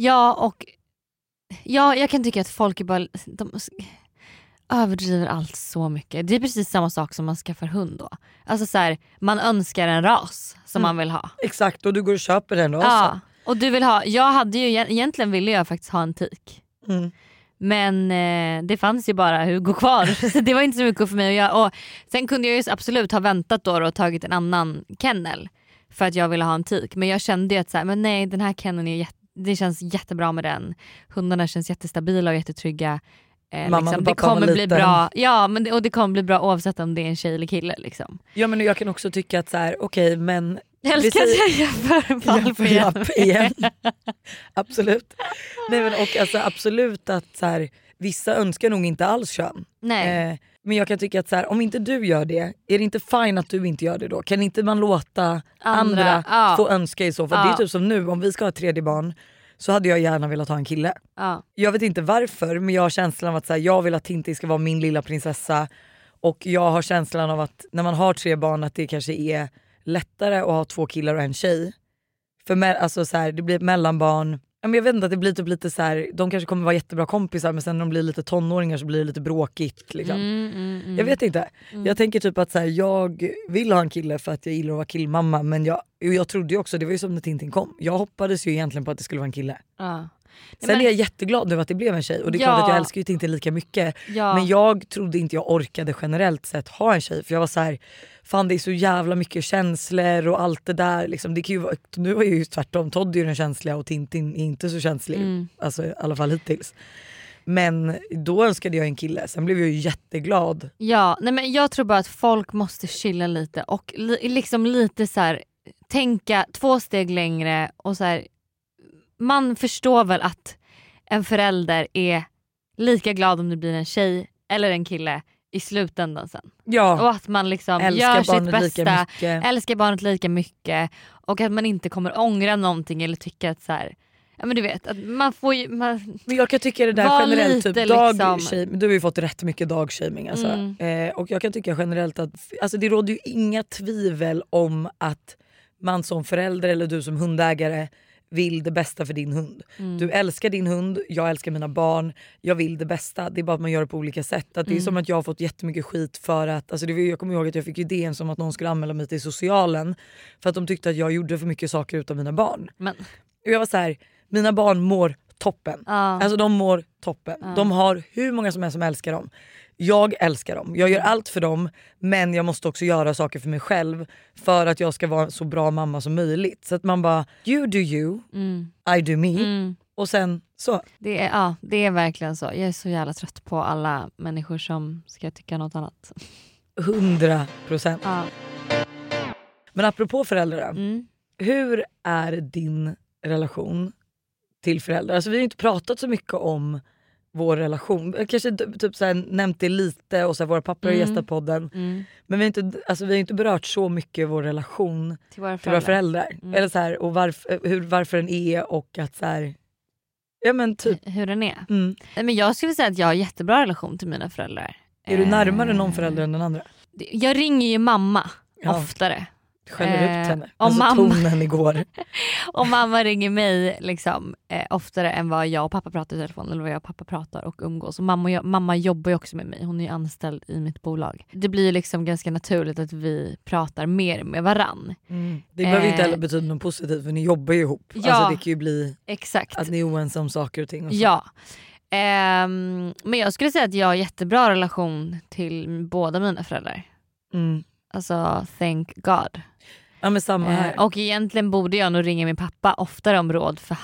jag kan tycka att folk är bara, de överdriver allt så mycket. Det är precis samma sak som man skaffar hund då. Alltså så här, man önskar en ras som man vill ha. Exakt, och du går och köper den rasen. Ja, och du vill ha, egentligen ville jag faktiskt ha en tik. Men det fanns ju bara Hugo kvar. Så det var inte så mycket för mig att göra. Och sen kunde jag ju absolut ha väntat då och tagit en annan kennel för att jag ville ha en tik. Men jag kände ju att så här, men nej, den här kenneln är det känns jättebra med den. Hundarna känns jättestabila och jättetrygga. Liksom, det kommer bli bra. Ja, men och det kommer bli bra oavsett om det är en tjej eller kille liksom. Ja, men jag kan också tycka att så här, okej, men jag älskar att jag jämför igen. Absolut. Nej, men och alltså absolut att så här, vissa önskar nog inte alls kön. Nej. Men jag kan tycka att så här, om inte du gör det, är det inte fine att du inte gör det då? Kan inte man låta andra få önska i så? För det är typ som nu, om vi ska ha ett tredje barn så hade jag gärna velat ha en kille. Jag vet inte varför, men jag har känslan av att så här, jag vill att Tintin ska vara min lilla prinsessa. Och jag har känslan av att när man har 3 barn att det kanske är lättare att ha 2 killar och en tjej. För alltså så här, det blir ett mellanbarn. Jag vet inte, att det blir typ lite så här, de kanske kommer vara jättebra kompisar, men sen när de blir lite tonåringar så blir det lite bråkigt liksom. Jag vet inte. Jag tänker typ att så här, jag vill ha en kille för att jag gillar att vara killmamma, men jag trodde ju också, det var ju som när Tintin kom. Jag hoppades ju egentligen på att det skulle vara en kille. Sen är jag jätteglad nu att det blev en tjej. Och det är klart att jag älskar ju Tintin lika mycket. Men jag trodde inte jag orkade generellt sett ha en tjej. För jag var så här, fan det är så jävla mycket känslor och allt det där liksom. Det kan ju vara, nu var ju tvärtom, Todd är ju den känsliga och Tintin är inte så känslig. Alltså i alla fall hittills. Men då önskade jag en kille. Sen blev jag ju jätteglad. Ja, nej men jag tror bara att folk måste chilla lite. Och liksom lite så här, tänka 2 steg längre. Och så här, man förstår väl att en förälder är lika glad om det blir en tjej eller en kille i slutändan sen. Ja. Och att man liksom gör sitt bästa, älskar barnet lika mycket. Och att man inte kommer ångra någonting eller tycka att så här, ja men du vet, att man får ju... Men jag kan tycka det där generellt, typ du har ju fått rätt mycket dagshaming alltså. Och jag kan tycka generellt att alltså, det råder ju inga tvivel om att man som förälder eller du som hundägare vill det bästa för din hund. Du älskar din hund, jag älskar mina barn, jag vill det bästa. Det är bara att man gör det på olika sätt. Att det är som att jag har fått jättemycket skit för att alltså jag kommer ihåg att jag fick idén som att någon skulle anmäla mig till socialen för att de tyckte att jag gjorde för mycket saker utav mina barn. Och jag var så här, mina barn mår toppen. Alltså de mår toppen. De har hur många som helst som älskar dem. Jag älskar dem. Jag gör allt för dem, men jag måste också göra saker för mig själv för att jag ska vara så bra mamma som möjligt. Så att man bara, you do you, I do me. Och sen Så. Det är verkligen så. Jag är så jävla trött på alla människor som ska tycka något annat. 100%. Ja. Men apropå föräldrar, hur är din relation till föräldrar? Alltså vi har ju inte pratat så mycket om vår relation. Kanske typ så här, nämnt det lite och så här, våra pappor har gästat podden. Men vi har inte berört så mycket vår relation till våra föräldrar. Eller så här, och varför den är och att så här, ja men typ hur den är. Men jag skulle säga att jag har jättebra relation till mina föräldrar. Är du närmare någon förälder än den andra? Jag ringer ju mamma oftare. Skäller ut henne. Mamma, tonen igår. Och mamma ringer mig liksom, oftare än vad jag och pappa pratar i telefon. Eller vad jag och pappa pratar och umgås. Och mamma jobbar ju också med mig. Hon är ju anställd i mitt bolag. Det blir liksom ganska naturligt att vi pratar mer med varann. Det behöver inte heller betyda något positivt. För ni jobbar ju ihop. Ja, alltså, det kan ju bli exakt. att ni är oense om saker och ting. Och så. Ja. Men jag skulle säga att jag har jättebra relation till båda mina föräldrar. Alltså thank God. Ja, men samma här. Och egentligen borde jag nog ringa min pappa oftare om råd. För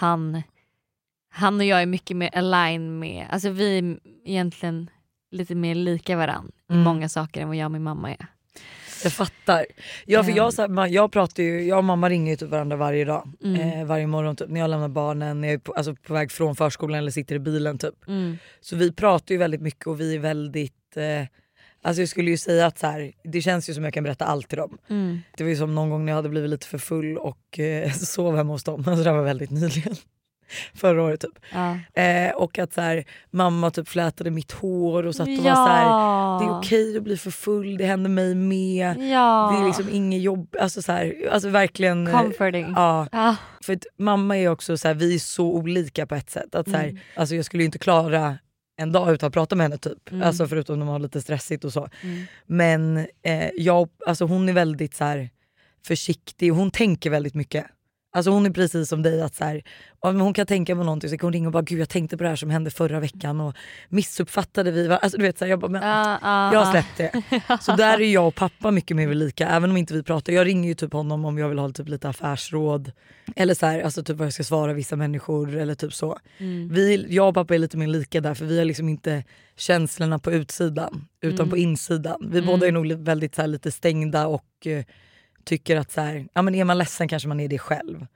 han och jag är mycket mer aligned med. Alltså vi är egentligen lite mer lika varann i många saker än vad jag och min mamma är. Jag fattar. Ja, för jag pratar ju, jag och mamma ringer ju typ varandra varje dag. Varje morgon typ, när jag lämnar barnen, när jag är på väg från förskolan eller sitter i bilen typ. Så vi pratar ju väldigt mycket och vi är väldigt... Alltså jag skulle ju säga att så här, det känns ju som jag kan berätta allt till dem. Det var ju som någon gång när jag hade blivit lite för full och sov hemma hos dem. Alltså det var väldigt nyligen. Förra året typ. Och att så här, mamma typ flätade mitt hår och satt och var så här, det är okej att bli för full, det händer mig med. Det är liksom inget jobb, alltså så här, alltså verkligen comforting. Ja. För att mamma är också så här, vi är så olika på ett sätt att så här, alltså jag skulle ju inte klara en dag utan att prata med henne typ. Alltså förutom när man har lite stressigt och så. Men alltså hon är väldigt så här försiktig och hon tänker väldigt mycket. Alltså hon är precis som dig att så här, hon kan tänka på någonting så kan hon ringa och bara gud jag tänkte på det här som hände förra veckan och missuppfattade vi. Alltså du vet så här, jag bara men jag har släppt det. Så där är jag och pappa mycket mer lika även om inte vi pratar. Jag ringer ju typ honom om jag vill ha typ lite affärsråd eller så här, alltså typ vad jag ska svara vissa människor eller typ så. Jag och pappa är lite mer lika där för vi har liksom inte känslorna på utsidan utan på insidan. Vi båda är nog väldigt så här, lite stängda och tycker att så här, ja men är man ledsen kanske man är det själv.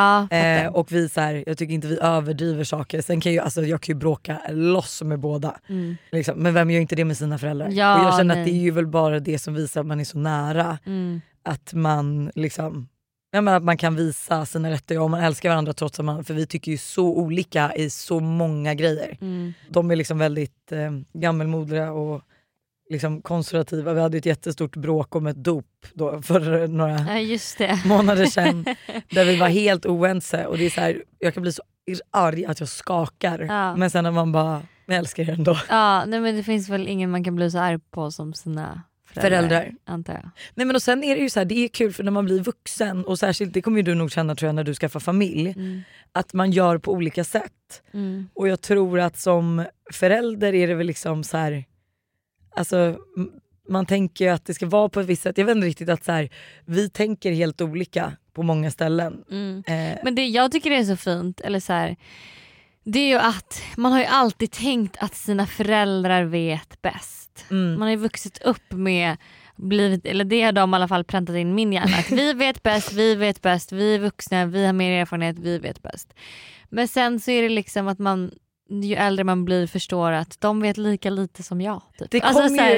Och vi så här, jag tycker inte vi överdriver saker. Sen kan jag kan ju bråka loss med båda. Liksom. Men vem gör inte det med sina föräldrar? Och jag känner att det är ju väl bara det som visar att man är så nära. Att man liksom, att man kan visa sina rätter och man älskar varandra trots att för vi tycker ju så olika i så många grejer. De är liksom väldigt gammelmodiga och liksom konservativa. Vi hade ett jättestort bråk om ett dop då för några månader sedan där vi var helt oense och det är så här, jag kan bli så arg att jag skakar men sen när man bara jag älskar er ändå. Nej men det finns väl ingen man kan bli så arg på som sina föräldrar antar jag. Nej men och sen är det ju så här, det är kul för när man blir vuxen och särskilt det kommer ju du nog känna tror jag när du skaffar familj att man gör på olika sätt. Och jag tror att som förälder är det väl liksom så här. Alltså man tänker att det ska vara på ett visst sätt. Jag vet inte riktigt att så här, vi tänker helt olika på många ställen. Men det jag tycker det är så fint eller så här, det är ju att man har ju alltid tänkt att sina föräldrar vet bäst. Man har ju vuxit upp med eller det har de i alla fall präntat in min hjärna att vi vet bäst, vi är vuxna, vi har mer erfarenhet, vi vet bäst. Men sen så är det liksom att man ju äldre man blir förstår att de vet lika lite som jag. Typ. Det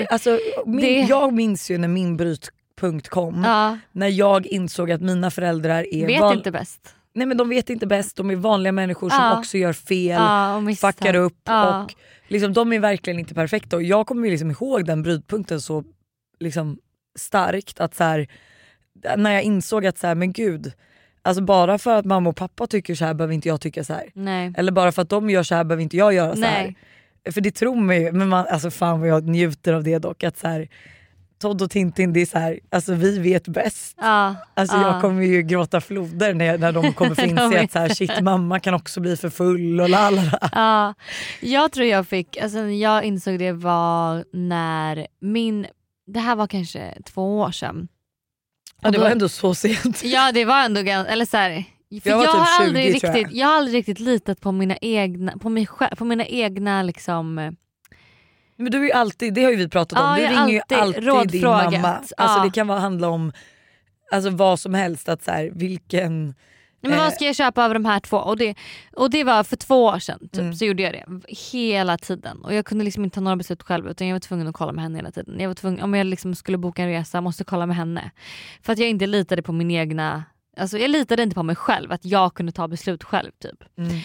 jag minns ju när min brytpunkt kom. När jag insåg att mina föräldrar vet inte bäst. Nej men de vet inte bäst. De är vanliga människor som också gör fel. Och fuckar upp. Och liksom, de är verkligen inte perfekta. Och jag kommer ju liksom ihåg den brytpunkten så liksom starkt. Att så här, när jag insåg att så här, men gud. Alltså bara för att mamma och pappa tycker så här behöver inte jag tycka så här. Nej. Eller bara för att de gör så här behöver inte jag göra så här. För det tror mig, men alltså fan vad jag njuter av det dock att så här, Todd och Tintin det är så här, alltså vi vet bäst. Alltså jag kommer ju gråta floder när de kommer få inse att så här, shit mamma kan också bli för full och lalala. Jag tror jag insåg det var när det här var kanske 2 år sedan. Ja det var ändå så sent. Ja det var ändå eller så här, För jag har aldrig riktigt litat på mina egna, på mina egna liksom. Men du är ju alltid, det har ju vi pratat om, du ringer ju alltid din mamma. Alltså det kan handla om alltså vad som helst, att så här, vilken. Men vad ska jag köpa av de här 2? Och det var för 2 år sedan typ, så gjorde jag det hela tiden. Och jag kunde liksom inte ta några beslut själv, utan jag var tvungen att kolla med henne hela tiden. Jag var tvungen, om jag liksom skulle boka en resa, måste kolla med henne. För att jag inte litade på min egna, alltså jag litade inte på mig själv, att jag kunde ta beslut själv typ.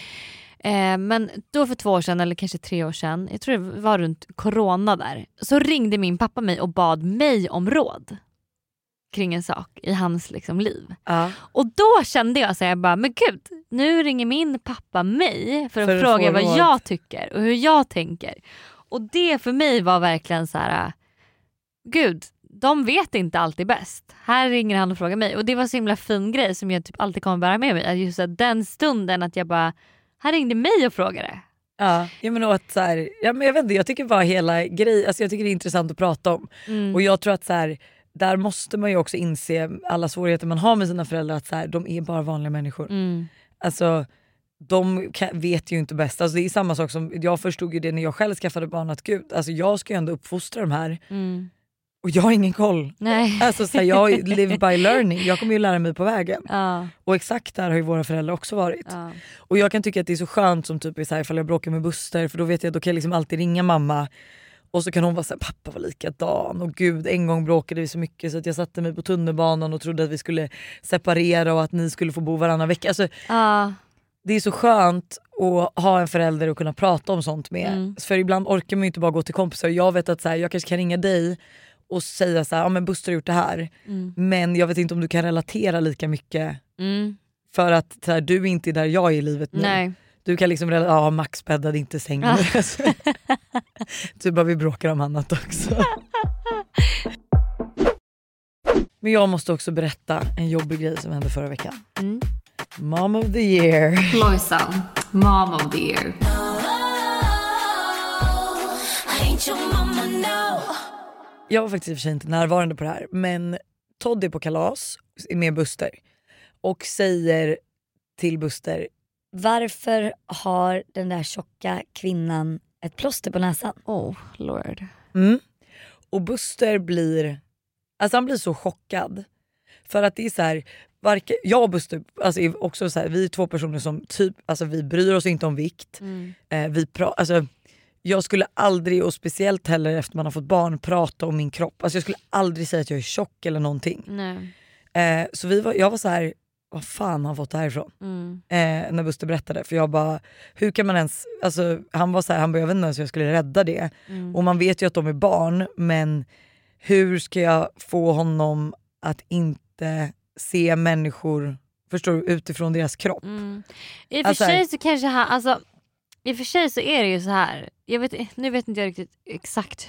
Men då för 2 år sedan, eller kanske 3 år sedan, jag tror det var runt corona där, så ringde min pappa mig och bad mig om råd kring en sak i hans liksom liv. Och då kände jag så här, bara, men gud, nu ringer min pappa mig för att fråga vad jag tycker och hur jag tänker. Och det för mig var verkligen så här, gud, de vet inte alltid bäst. Här ringer han och frågar mig. Och det var så himla fin grej som jag typ alltid kommer bära med mig. Att just att den stunden att jag bara, han ringde mig och frågade. Ja, men att så här, ja, men jag vet inte, jag tycker bara hela grej, alltså jag tycker det är intressant att prata om. Och jag tror att så här, där måste man ju också inse alla svårigheter man har med sina föräldrar, att så här, de är bara vanliga människor. Alltså de vet ju inte bäst. Alltså, det är samma sak som jag förstod ju det när jag själv skaffade barn, att gud, alltså jag ska ju ändå uppfostra de här. Och jag har ingen koll. Nej. Alltså, så här, jag live by learning. Jag kommer ju lära mig på vägen. Och exakt där har ju våra föräldrar också varit. Och jag kan tycka att det är så skönt som typ så här, ifall jag bråkar med Buster, för då vet jag, då kan jag liksom alltid ringa mamma. Och så kan hon vara såhär, pappa var likadan. Och gud, en gång bråkade vi så mycket så att jag satte mig på tunnelbanan och trodde att vi skulle separera och att ni skulle få bo varannan vecka. Alltså, det är så skönt att ha en förälder och kunna prata om sånt med. För ibland orkar man ju inte bara gå till kompisar. Jag vet att så här, jag kanske kan ringa dig och säga så här, ja men Buster har gjort det här. Men jag vet inte om du kan relatera lika mycket. För att så här, du är inte där jag är i livet nu. Nej. Du kan liksom, ja, Max bäddade inte sängen. Typ bara vi bråkar om annat också. Men jag måste också berätta en jobbig grej som hände förra veckan. Mom of the year. Lojsan, mom of the year. Jag var faktiskt i och för sig inte närvarande på det här, men Todd är på kalas med Buster och säger till Buster: varför har den där tjocka kvinnan ett plåster på näsan? Oh lord. Och Buster blir, alltså han blir så chockad. För att det är så här, jag och Buster, alltså är också så här, vi är 2 personer som typ, alltså vi bryr oss inte om vikt. Alltså jag skulle aldrig, och speciellt heller efter man har fått barn, prata om min kropp. Alltså jag skulle aldrig säga att jag är tjock eller någonting. Nej. Så jag var så här, vad fan har han fått det här ifrån? När Buster berättade. För jag bara, hur kan man ens, alltså han var så här, han bara, jag vet inte ens hur jag skulle rädda det. Och man vet ju att de är barn, men hur ska jag få honom att inte se människor, förstår du, utifrån deras kropp? I och för sig så kanske han, alltså i och för sig så är det ju så här. Nu vet inte jag riktigt exakt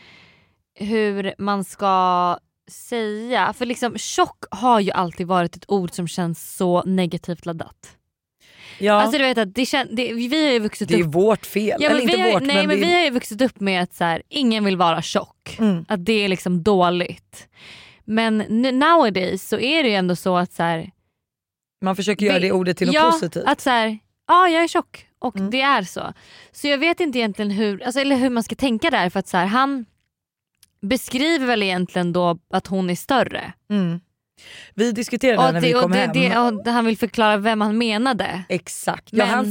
hur man ska säga. För liksom tjock har ju alltid varit ett ord som känns så negativt laddat. Ja. Alltså du vet att vi har ju vuxit upp. Det är vårt fel. Ja, eller inte vårt, men vi har ju vuxit upp med att så här, ingen vill vara tjock. Att det är liksom dåligt. Men nowadays så är det ju ändå så att så här, man försöker göra det ordet till något positivt. Att så här, ja, jag är tjock och det är så. Så jag vet inte egentligen hur man ska tänka där, för att så här, han beskriver väl egentligen då att hon är större. Vi diskuterade när vi kom hem. Och han vill förklara vem han menade. Exakt. Men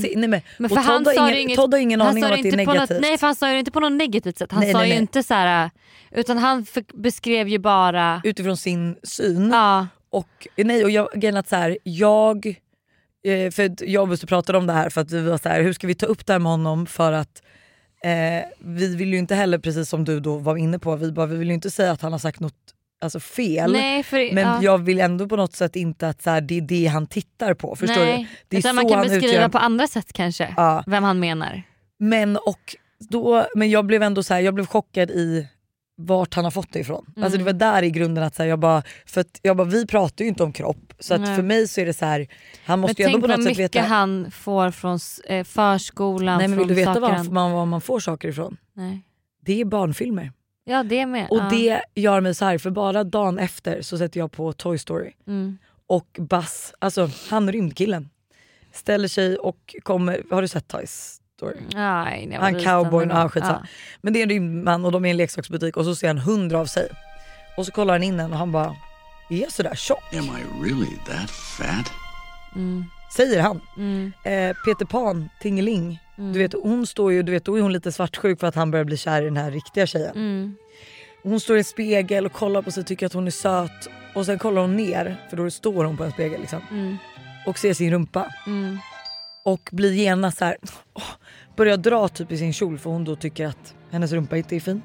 Todd har ingen aning om att det är negativt. Nej, för han sa ju inte på något negativt sätt. Han sa ju inte så här, utan han beskrev ju bara utifrån sin syn. Ja. Och jag att så här, för jag och Buster pratade om det här för att vi var så här, hur ska vi ta upp det här med honom, för att vi vill ju inte heller, precis som du då var inne på, vi vill ju inte säga att han har sagt något alltså fel. Nej, men jag vill ändå på något sätt inte att så här, det är det han tittar på, förstår du? Det är så man kan beskriva på andra sätt kanske, vem han menar. Men jag blev ändå så här, jag blev chockad i vart han har fått det ifrån. Alltså det var där i grunden att så här, vi pratar ju inte om kropp, så att för mig så är det så här, han måste ju ändå på något sätt veta. Men tänk vad mycket han får från förskolan. Nej, men vill du veta var man får saker ifrån? Nej. Det är barnfilmer. Ja, det med. Och det gör mig så här, för bara dagen efter så sätter jag på Toy Story. Och Buzz, alltså han rymdkillen, ställer sig och kommer, har du sett Toys Story? Nej, han cowboyn, men det är en rymdman och de är i en leksaksbutik och så ser han 100 av sig. Och så kollar han in den och han bara, är jag sådär tjock? Am I really that fat? Säger han. Peter Pan, Tingeling, du vet, hon står ju, du vet, då är hon lite svartsjuk för att han börjar bli kär i den här riktiga tjejen. Hon står i en spegel och kollar på sig och tycker att hon är söt. Och sen kollar hon ner, för då står hon på en spegel liksom. Och ser sin rumpa. Och blir genast så här, börjar dra typ i sin kjol för hon då tycker att hennes rumpa inte är fin.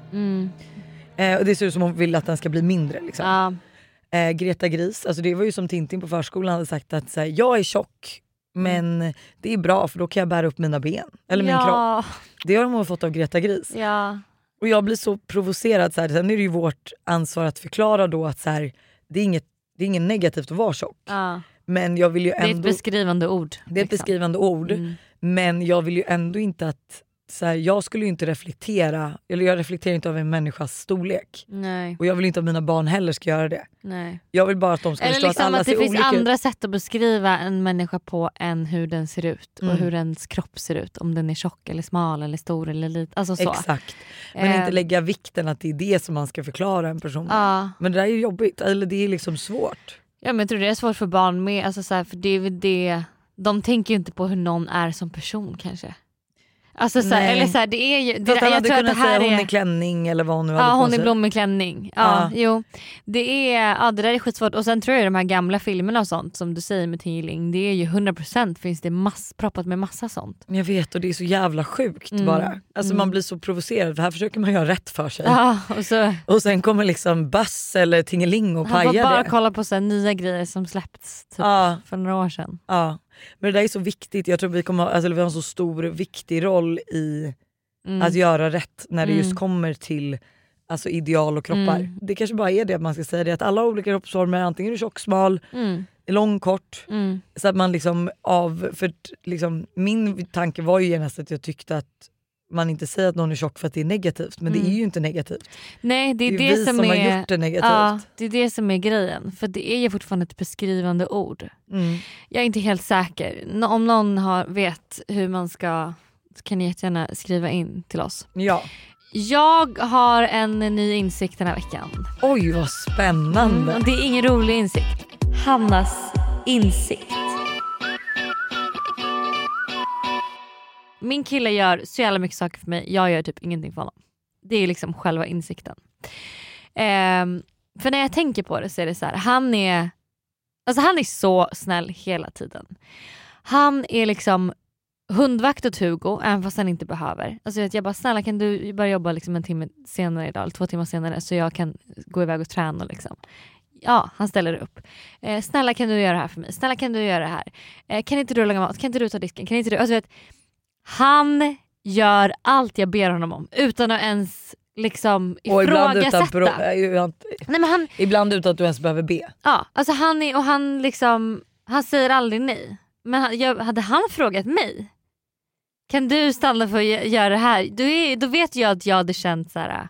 Och det ser ut som hon vill att den ska bli mindre liksom. Greta Gris, alltså det var ju som Tintin på förskolan hade sagt att så här, jag är tjock men det är bra för då kan jag bära upp mina ben eller min kropp. Det har de fått av Greta Gris. Och jag blir så provocerad så här, sen är det ju vårt ansvar att förklara då att så här, det är inget negativt att vara tjock. Men jag vill ju ändå, det är ett beskrivande ord. Det är ett beskrivande ord. Men jag vill ju ändå inte att så här, jag skulle ju inte reflektera, eller jag reflekterar inte över en människas storlek. Nej. Och jag vill inte att mina barn heller ska göra det. Nej. Jag vill bara att de ska eller förstå liksom att alla att ser det olika ut. finns andra sätt att beskriva en människa på än hur den ser ut. Och hur ens kropp ser ut. Om den är tjock eller smal eller stor eller liten. Alltså så. Exakt. Men inte lägga vikten att det är det som man ska förklara en person. Men det där är ju jobbigt. Eller det är liksom svårt. Ja, men jag tror det är svårt för barn med. Alltså så här, för det är väl det. De tänker ju inte på hur någon är som person kanske. Alltså så här, eller så här, det är ju det, jag tror att det här säga hon är klänning eller vad hon nu hade på hon sig. är blommig klänning. Jo. Det där är skitsvårt. Och sen tror jag de här gamla filmerna och sånt som du säger med Tingeling, det är ju 100% finns det proppat med massa sånt. Jag vet, och det är så jävla sjukt bara. Alltså man blir så provocerad för här försöker man göra rätt för sig. Och sen kommer liksom Buzz eller Tingeling och pajar det. Bara kolla på så här nya grejer som släppts typ för några år sedan. Men det där är så viktigt. Jag tror vi har en så stor viktig roll i att göra rätt när det just kommer till alltså ideal och kroppar. Det kanske bara är det att man ska säga det, att alla har olika kroppsformer, antingen är du tjock, smal, lång, kort. Så att man liksom för liksom, min tanke var ju genast att jag tyckte att man inte säger att någon är tjock för att det är negativt, men det är ju inte negativt. Nej, det är vi som har gjort det negativt. Ja, det är det som är grejen, för det är ju fortfarande ett beskrivande ord. Jag är inte helt säker. Om någon vet hur man ska, kan ni jättegärna skriva in till oss. Ja. Jag har en ny insikt den här veckan. Oj, vad spännande. Det är ingen rolig insikt. Hannas insikt. Min kille gör så jävla mycket saker för mig. Jag gör typ ingenting för honom. Det är liksom själva insikten. För när jag tänker på det så är det så här. Han är så snäll hela tiden. Han är liksom hundvakt åt Hugo, även fast han inte behöver. Alltså jag bara, snälla kan du börja jobba liksom en timme senare idag, eller 2 timmar senare, så jag kan gå iväg och träna liksom. Ja, han ställer upp. Snälla kan du göra det här för mig? Snälla kan du göra det här? Kan inte du laga mat? Kan inte du ta disken? Kan inte du? Alltså, han gör allt jag ber honom om utan att ens liksom ifrågasätta. Ibland utan att du ens behöver be. Ja, alltså han säger aldrig nej. Men hade han frågat mig, kan du stanna för att göra det här? Då vet jag att jag hade känt så här.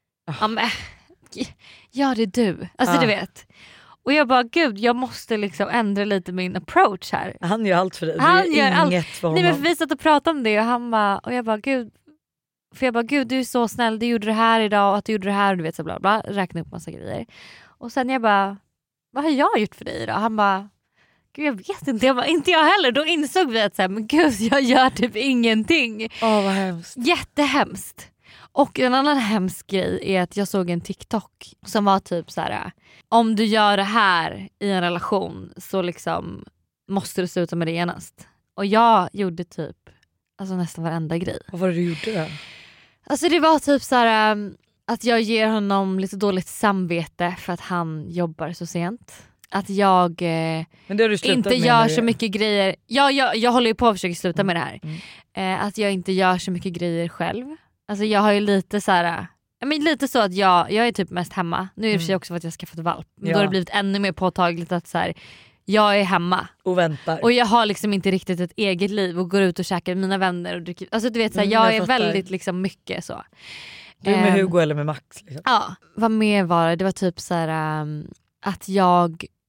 Ja, det är du. Alltså du vet. Och jag bara, gud, jag måste liksom ändra lite min approach här. Han gör allt för dig. Han gör inget för honom. Nej, men vi satt och pratade om det och han bara, och jag bara, gud. För jag bara, gud, du är så snäll. Du gjorde det här idag och att du gjorde det här och du vet så bla bla. Räkna upp massa grejer. Och sen jag bara, vad har jag gjort för dig idag? Han bara, gud, jag vet inte. Jag bara, inte jag heller. Då insåg vi att så här, men gud, jag gör typ ingenting. Vad hemskt. Jättehemskt. Och en annan hemsk grej är att jag såg en TikTok som var typ så här: om du gör det här i en relation så liksom måste du sluta med det genast. Och jag gjorde typ alltså nästan varenda grej. Vad var det du gjorde då? Alltså det var typ så här att jag ger honom lite dåligt samvete för att han jobbar så sent. Att jag inte gör så mycket grejer. Jag håller ju på att försöka sluta med det här. Att jag inte gör så mycket grejer själv. Alltså jag har ju lite så här, lite så att jag är typ mest hemma. Nu är det för sig också för att jag har skaffat valp. Men då har det blivit ännu mer påtagligt att så här, jag är hemma och väntar. Och jag har liksom inte riktigt ett eget liv och går ut och käkar med mina vänner och dricker. Alltså du vet så här, jag är väldigt liksom mycket så. Du är med Hugo eller med Max liksom. Ja, vad mer var det? Det var typ så här att jag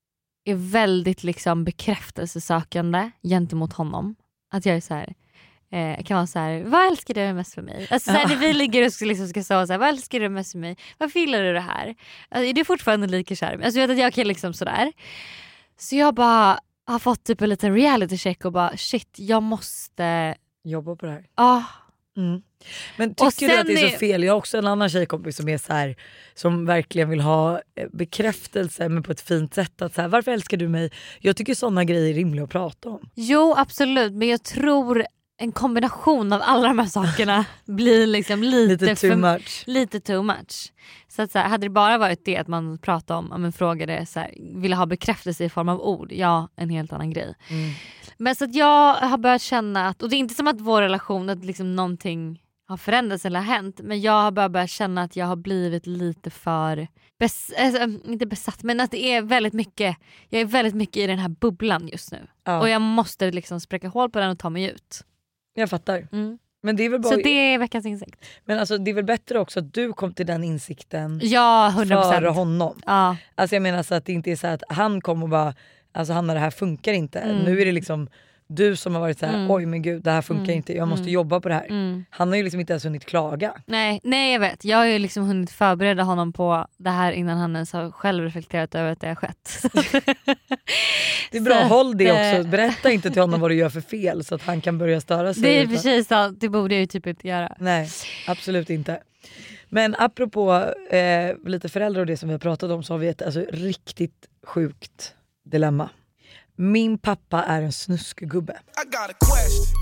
är väldigt liksom bekräftelsesökande gentemot honom. Att jag är så här, kan vara så här: vad älskar du mest för mig? Alltså så här, när vi ligger och liksom ska säga så här: vad älskar du mest för mig? Varför gillar du det här? Alltså, är du fortfarande lika kär? Alltså jag vet att jag kan liksom sådär. Så jag bara har fått typ en liten reality check och bara shit, jag måste jobba på det här. Ja. Men tycker du att det är så fel? Jag har också en annan tjejkompis som är så här, som verkligen vill ha bekräftelse men på ett fint sätt. Att så här, varför älskar du mig? Jag tycker sådana grejer är rimliga att prata om. Jo, absolut. Men jag tror en kombination av alla de här sakerna blir liksom lite too much. Så att så här, hade det bara varit det att man pratade om man frågade så här, ville ha bekräftelse i form av ord, ja, en helt annan grej. Men så att jag har börjat känna att, och det är inte som att vår relation, att liksom någonting har förändrats eller hänt, men jag har börjat känna att jag har blivit lite för inte besatt, men att det är väldigt mycket, jag är väldigt mycket i den här bubblan just nu. Och jag måste liksom spräcka hål på den och ta mig ut. Jag fattar. Men det är väl bara... Så det är veckans insikt. Men alltså, det är väl bättre också att du kom till den insikten 100%. före honom. Ja. Alltså jag menar så att det inte är så att han kom och bara, alltså Hanna, det här funkar inte. Nu är det liksom du som har varit så här: oj men gud, det här funkar inte, jag måste jobba på det här. Han har ju liksom inte ens hunnit klaga. Nej jag vet, jag har ju liksom hunnit förbereda honom på det här innan han ens har själv reflekterat över att det har skett. Det är bra, håll det också. Berätta inte till honom vad du gör för fel så att han kan börja störa sig. Det är precis så, det borde jag ju typ inte göra. Nej, absolut inte. Men apropå lite föräldrar och det som vi har pratat om, så har vi ett riktigt sjukt dilemma. Min pappa är en snuskgubbe. I got a question.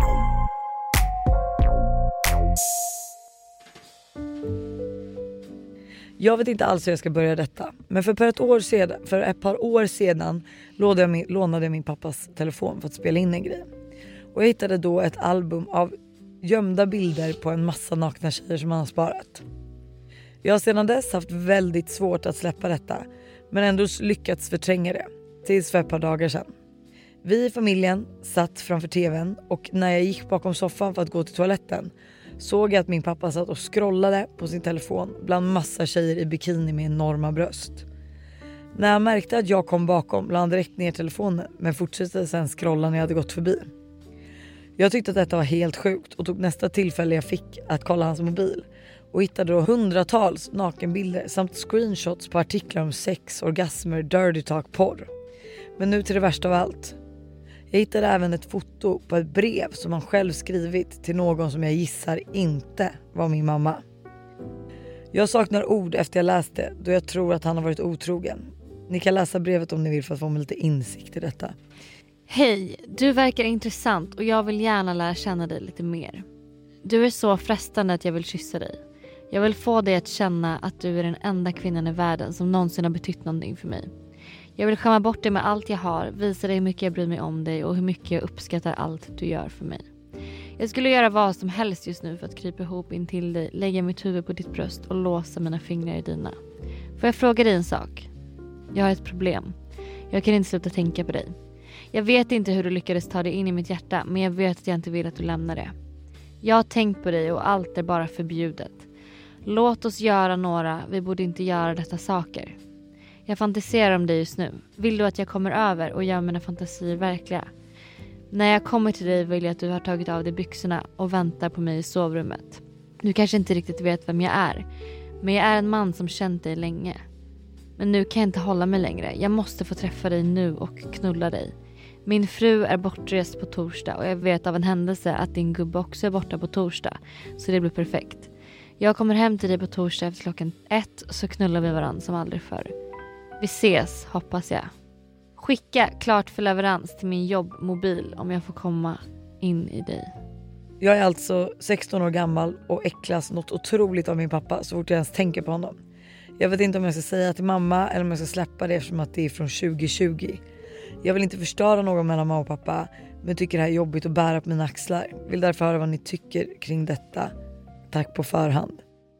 Jag vet inte alls hur jag ska börja detta. Men för ett par år sedan lånade jag min pappas telefon för att spela in en grej. Och jag hittade då ett album av gömda bilder på en massa nakna tjejer som han har sparat. Jag har sedan dess haft väldigt svårt att släppa detta, men ändå lyckats förtränga det. Tills för ett par dagar sedan. Vi i familjen satt framför tvn och när jag gick bakom soffan för att gå till toaletten såg jag att min pappa satt och scrollade på sin telefon bland massa tjejer i bikini med enorma bröst. När han märkte att jag kom bakom la han direkt ner telefonen, men fortsatte sen scrolla när jag hade gått förbi. Jag tyckte att detta var helt sjukt och tog nästa tillfälle jag fick att kolla hans mobil och hittade då hundratals nakenbilder samt screenshots på artiklar om sex, orgasmer, dirty talk, porr. Men nu till det värsta av allt. Jag hittade även ett foto på ett brev som han själv skrivit till någon som jag gissar inte var min mamma. Jag saknar ord efter jag läste, då jag tror att han har varit otrogen. Ni kan läsa brevet om ni vill för att få lite insikt i detta. Hej, du verkar intressant och jag vill gärna lära känna dig lite mer. Du är så frestande att jag vill kyssa dig. Jag vill få dig att känna att du är den enda kvinnan i världen som någonsin har betytt någonting för mig. Jag vill skämma bort dig med allt jag har, visa dig hur mycket jag bryr mig om dig och hur mycket jag uppskattar allt du gör för mig. Jag skulle göra vad som helst just nu för att krypa ihop in till dig, lägga mitt huvud på ditt bröst och låsa mina fingrar i dina. Får jag fråga dig en sak? Jag har ett problem. Jag kan inte sluta tänka på dig. Jag vet inte hur du lyckades ta dig in i mitt hjärta, men jag vet att jag inte vill att du lämnar det. Jag har tänkt på dig och allt är bara förbjudet. Låt oss göra några, vi borde inte göra detta saker. Jag fantiserar om dig just nu. Vill du att jag kommer över och gör mina fantasier verkliga? När jag kommer till dig vill jag att du har tagit av dig byxorna och väntar på mig i sovrummet. Du kanske inte riktigt vet vem jag är, men jag är en man som känt dig länge. Men nu kan jag inte hålla mig längre. Jag måste få träffa dig nu och knulla dig. Min fru är bortrest på torsdag och jag vet av en händelse att din gubbe också är borta på torsdag. Så det blir perfekt. Jag kommer hem till dig på torsdag efter 1:00 så knullar vi varandra som aldrig förr. Vi ses, hoppas jag. Skicka klart för leverans till min jobbmobil om jag får komma in i dig. Jag är alltså 16 år gammal och äcklas något otroligt av min pappa så fort jag ens tänker på honom. Jag vet inte om jag ska säga till mamma eller om jag ska släppa det eftersom att det är från 2020. Jag vill inte förstöra någon mellan mamma och pappa, men tycker det här är jobbigt att bära på mina axlar. Vill därför höra vad ni tycker kring detta. Tack på förhand.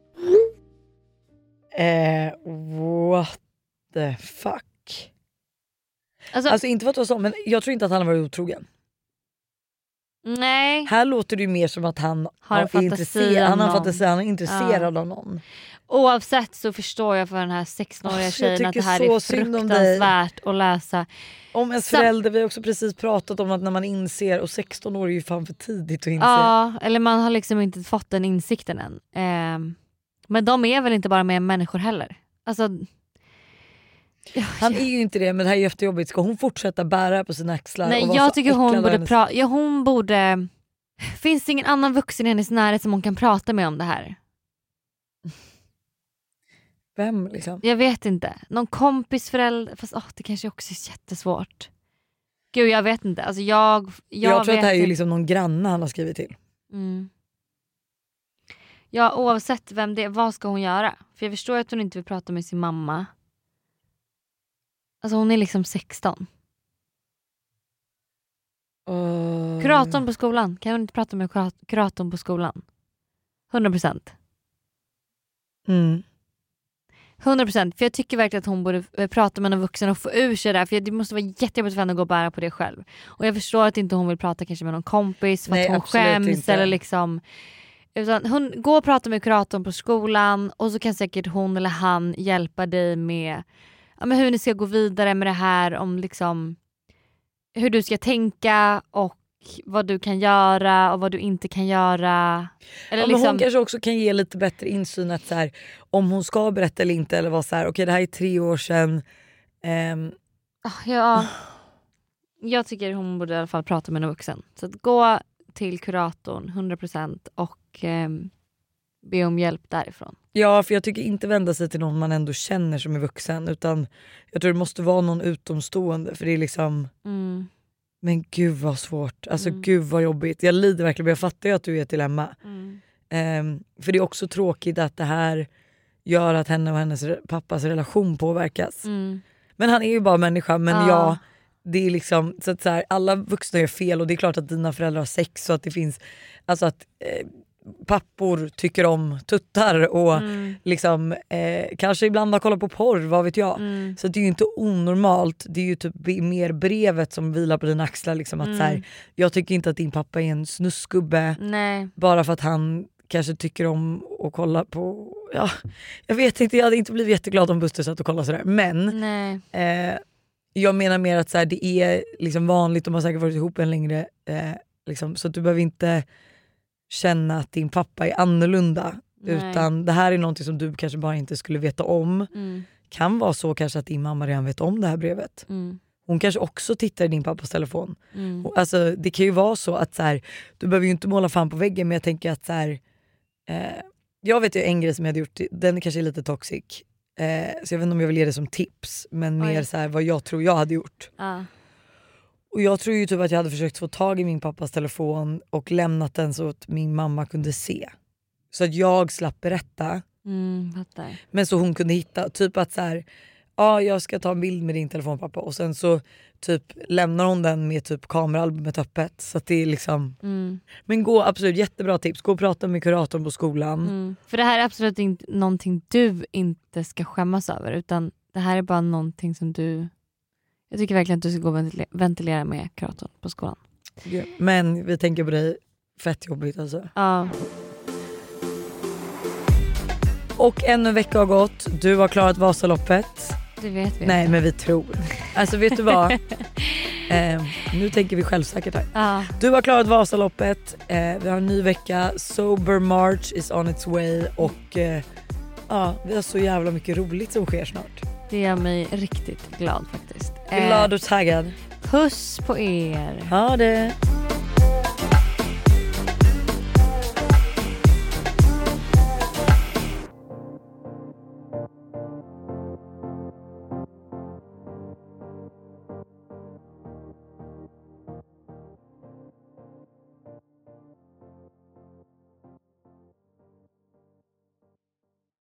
What the fuck? Alltså inte för att vara så, men jag tror inte att han har varit otrogen. Nej. Här låter det ju mer som att han Har en fantasi intresserad. om Han har någon. fantasi, han är intresserad av någon. Oavsett så förstår jag för den här 16-åriga tjejen att det här så är synd om fruktansvärt att läsa. Om ens förälder, vi har också precis pratat om att när man inser, och 16 år är ju fan för tidigt att inse. Ja, eller man har liksom inte fått den insikten än. Men de är väl inte bara med människor heller. Alltså, han är ju inte det, men det här är jättejobbigt. Ska hon fortsätta bära på sina axlar? nej, och vara jag så tycker hon äcklad borde hon borde. Finns det ingen annan vuxen i hennes närhet som hon kan prata med om det här? Vem liksom? Jag vet inte. Någon kompis förälder. Fast det kanske också är jättesvårt. Gud, jag vet inte. Alltså jag tror att det här är ju inte. liksom någon granne han har skrivit till. Mm. Ja, oavsett vem det är, vad ska hon göra? För jag förstår att hon inte vill prata med sin mamma. Alltså hon är liksom 16. Kuratorn på skolan. Kan hon inte prata med kuratorn på skolan? 100%. 100%. För jag tycker verkligen att hon borde prata med någon vuxen och få ur sig där. För det måste vara jättejobbigt för henne att gå och bära på det själv. Och jag förstår att inte hon vill prata kanske med någon kompis. För att hon skäms inte. Eller liksom. Utan hon går och pratar med kuratorn på skolan. Och så kan säkert hon eller han hjälpa dig med men hur ni ska gå vidare med det här. Om liksom hur du ska tänka och vad du kan göra och vad du inte kan göra. Eller men hon kanske också kan ge lite bättre insyn att så här, om hon ska berätta eller inte, eller vara så här, okej, det här är 3 år sedan. Ja, jag tycker hon borde i alla fall prata med en vuxen. Så att gå till kuratorn 100% och be om hjälp därifrån. Ja, för jag tycker inte vända sig till någon man ändå känner som är vuxen, utan jag tror det måste vara någon utomstående, för det är liksom men gud vad svårt, alltså gud vad jobbigt. Jag lider verkligen, jag fattar ju att du är ett dilemma. För det är också tråkigt att det här gör att henne och hennes pappas relation påverkas. Men han är ju bara människa, men ja, det är liksom så att så här, alla vuxna gör fel, och det är klart att dina föräldrar har sex, så att det finns alltså att pappor tycker om tuttar och liksom kanske ibland har kollat på porr, vad vet jag. Så det är ju inte onormalt, det är ju typ mer brevet som vilar på dina axlar liksom, att så här, jag tycker inte att din pappa är en snuskgubbe. Nej. Bara för att han kanske tycker om att kolla på, ja, jag vet inte, jag hade inte blivit jätteglad om Buster satt och kollade sådär, men jag menar mer att så här, det är liksom vanligt, de har säkert varit ihop en längre liksom, så att du behöver inte känna att din pappa är annorlunda. Nej. Utan det här är någonting som du kanske bara inte skulle veta om. Kan vara så kanske att din mamma redan vet om det här brevet. Hon kanske också tittar i din pappas telefon. Alltså, det kan ju vara så att så här, du behöver ju inte måla fan på väggen, men jag tänker att så här, jag vet ju en grej som jag hade gjort, den kanske är lite toxic, så jag vet inte om jag vill ge det som tips, men mer så här, vad jag tror jag hade gjort. Och jag tror ju typ att jag hade försökt få tag i min pappas telefon och lämnat den så att min mamma kunde se. Så att jag slapp berätta. Men så hon kunde hitta, typ att så här, ja, jag ska ta en bild med din telefon pappa, och sen så typ lämnar hon den med typ kameraalbumet öppet, så att det är liksom men gå, absolut, jättebra tips, gå och prata med kuratorn på skolan. För det här är absolut inte någonting du inte ska skämmas över, utan det här är bara någonting som jag tycker verkligen att du ska gå och ventilera med kuratorn på skolan. Men vi tänker på dig, fett jobbigt alltså. Ja. Och ännu en vecka har gått, du har klarat Vasaloppet. Det vet vi. Nej, men vi tror. Alltså vet du vad? Nu tänker vi självsäkert här. Du har klarat Vasaloppet, vi har en ny vecka, Sober March is on its way, och vi har så jävla mycket roligt som sker snart. Det gör mig riktigt glad faktiskt. Glad och taggad. Puss på er. Ha det.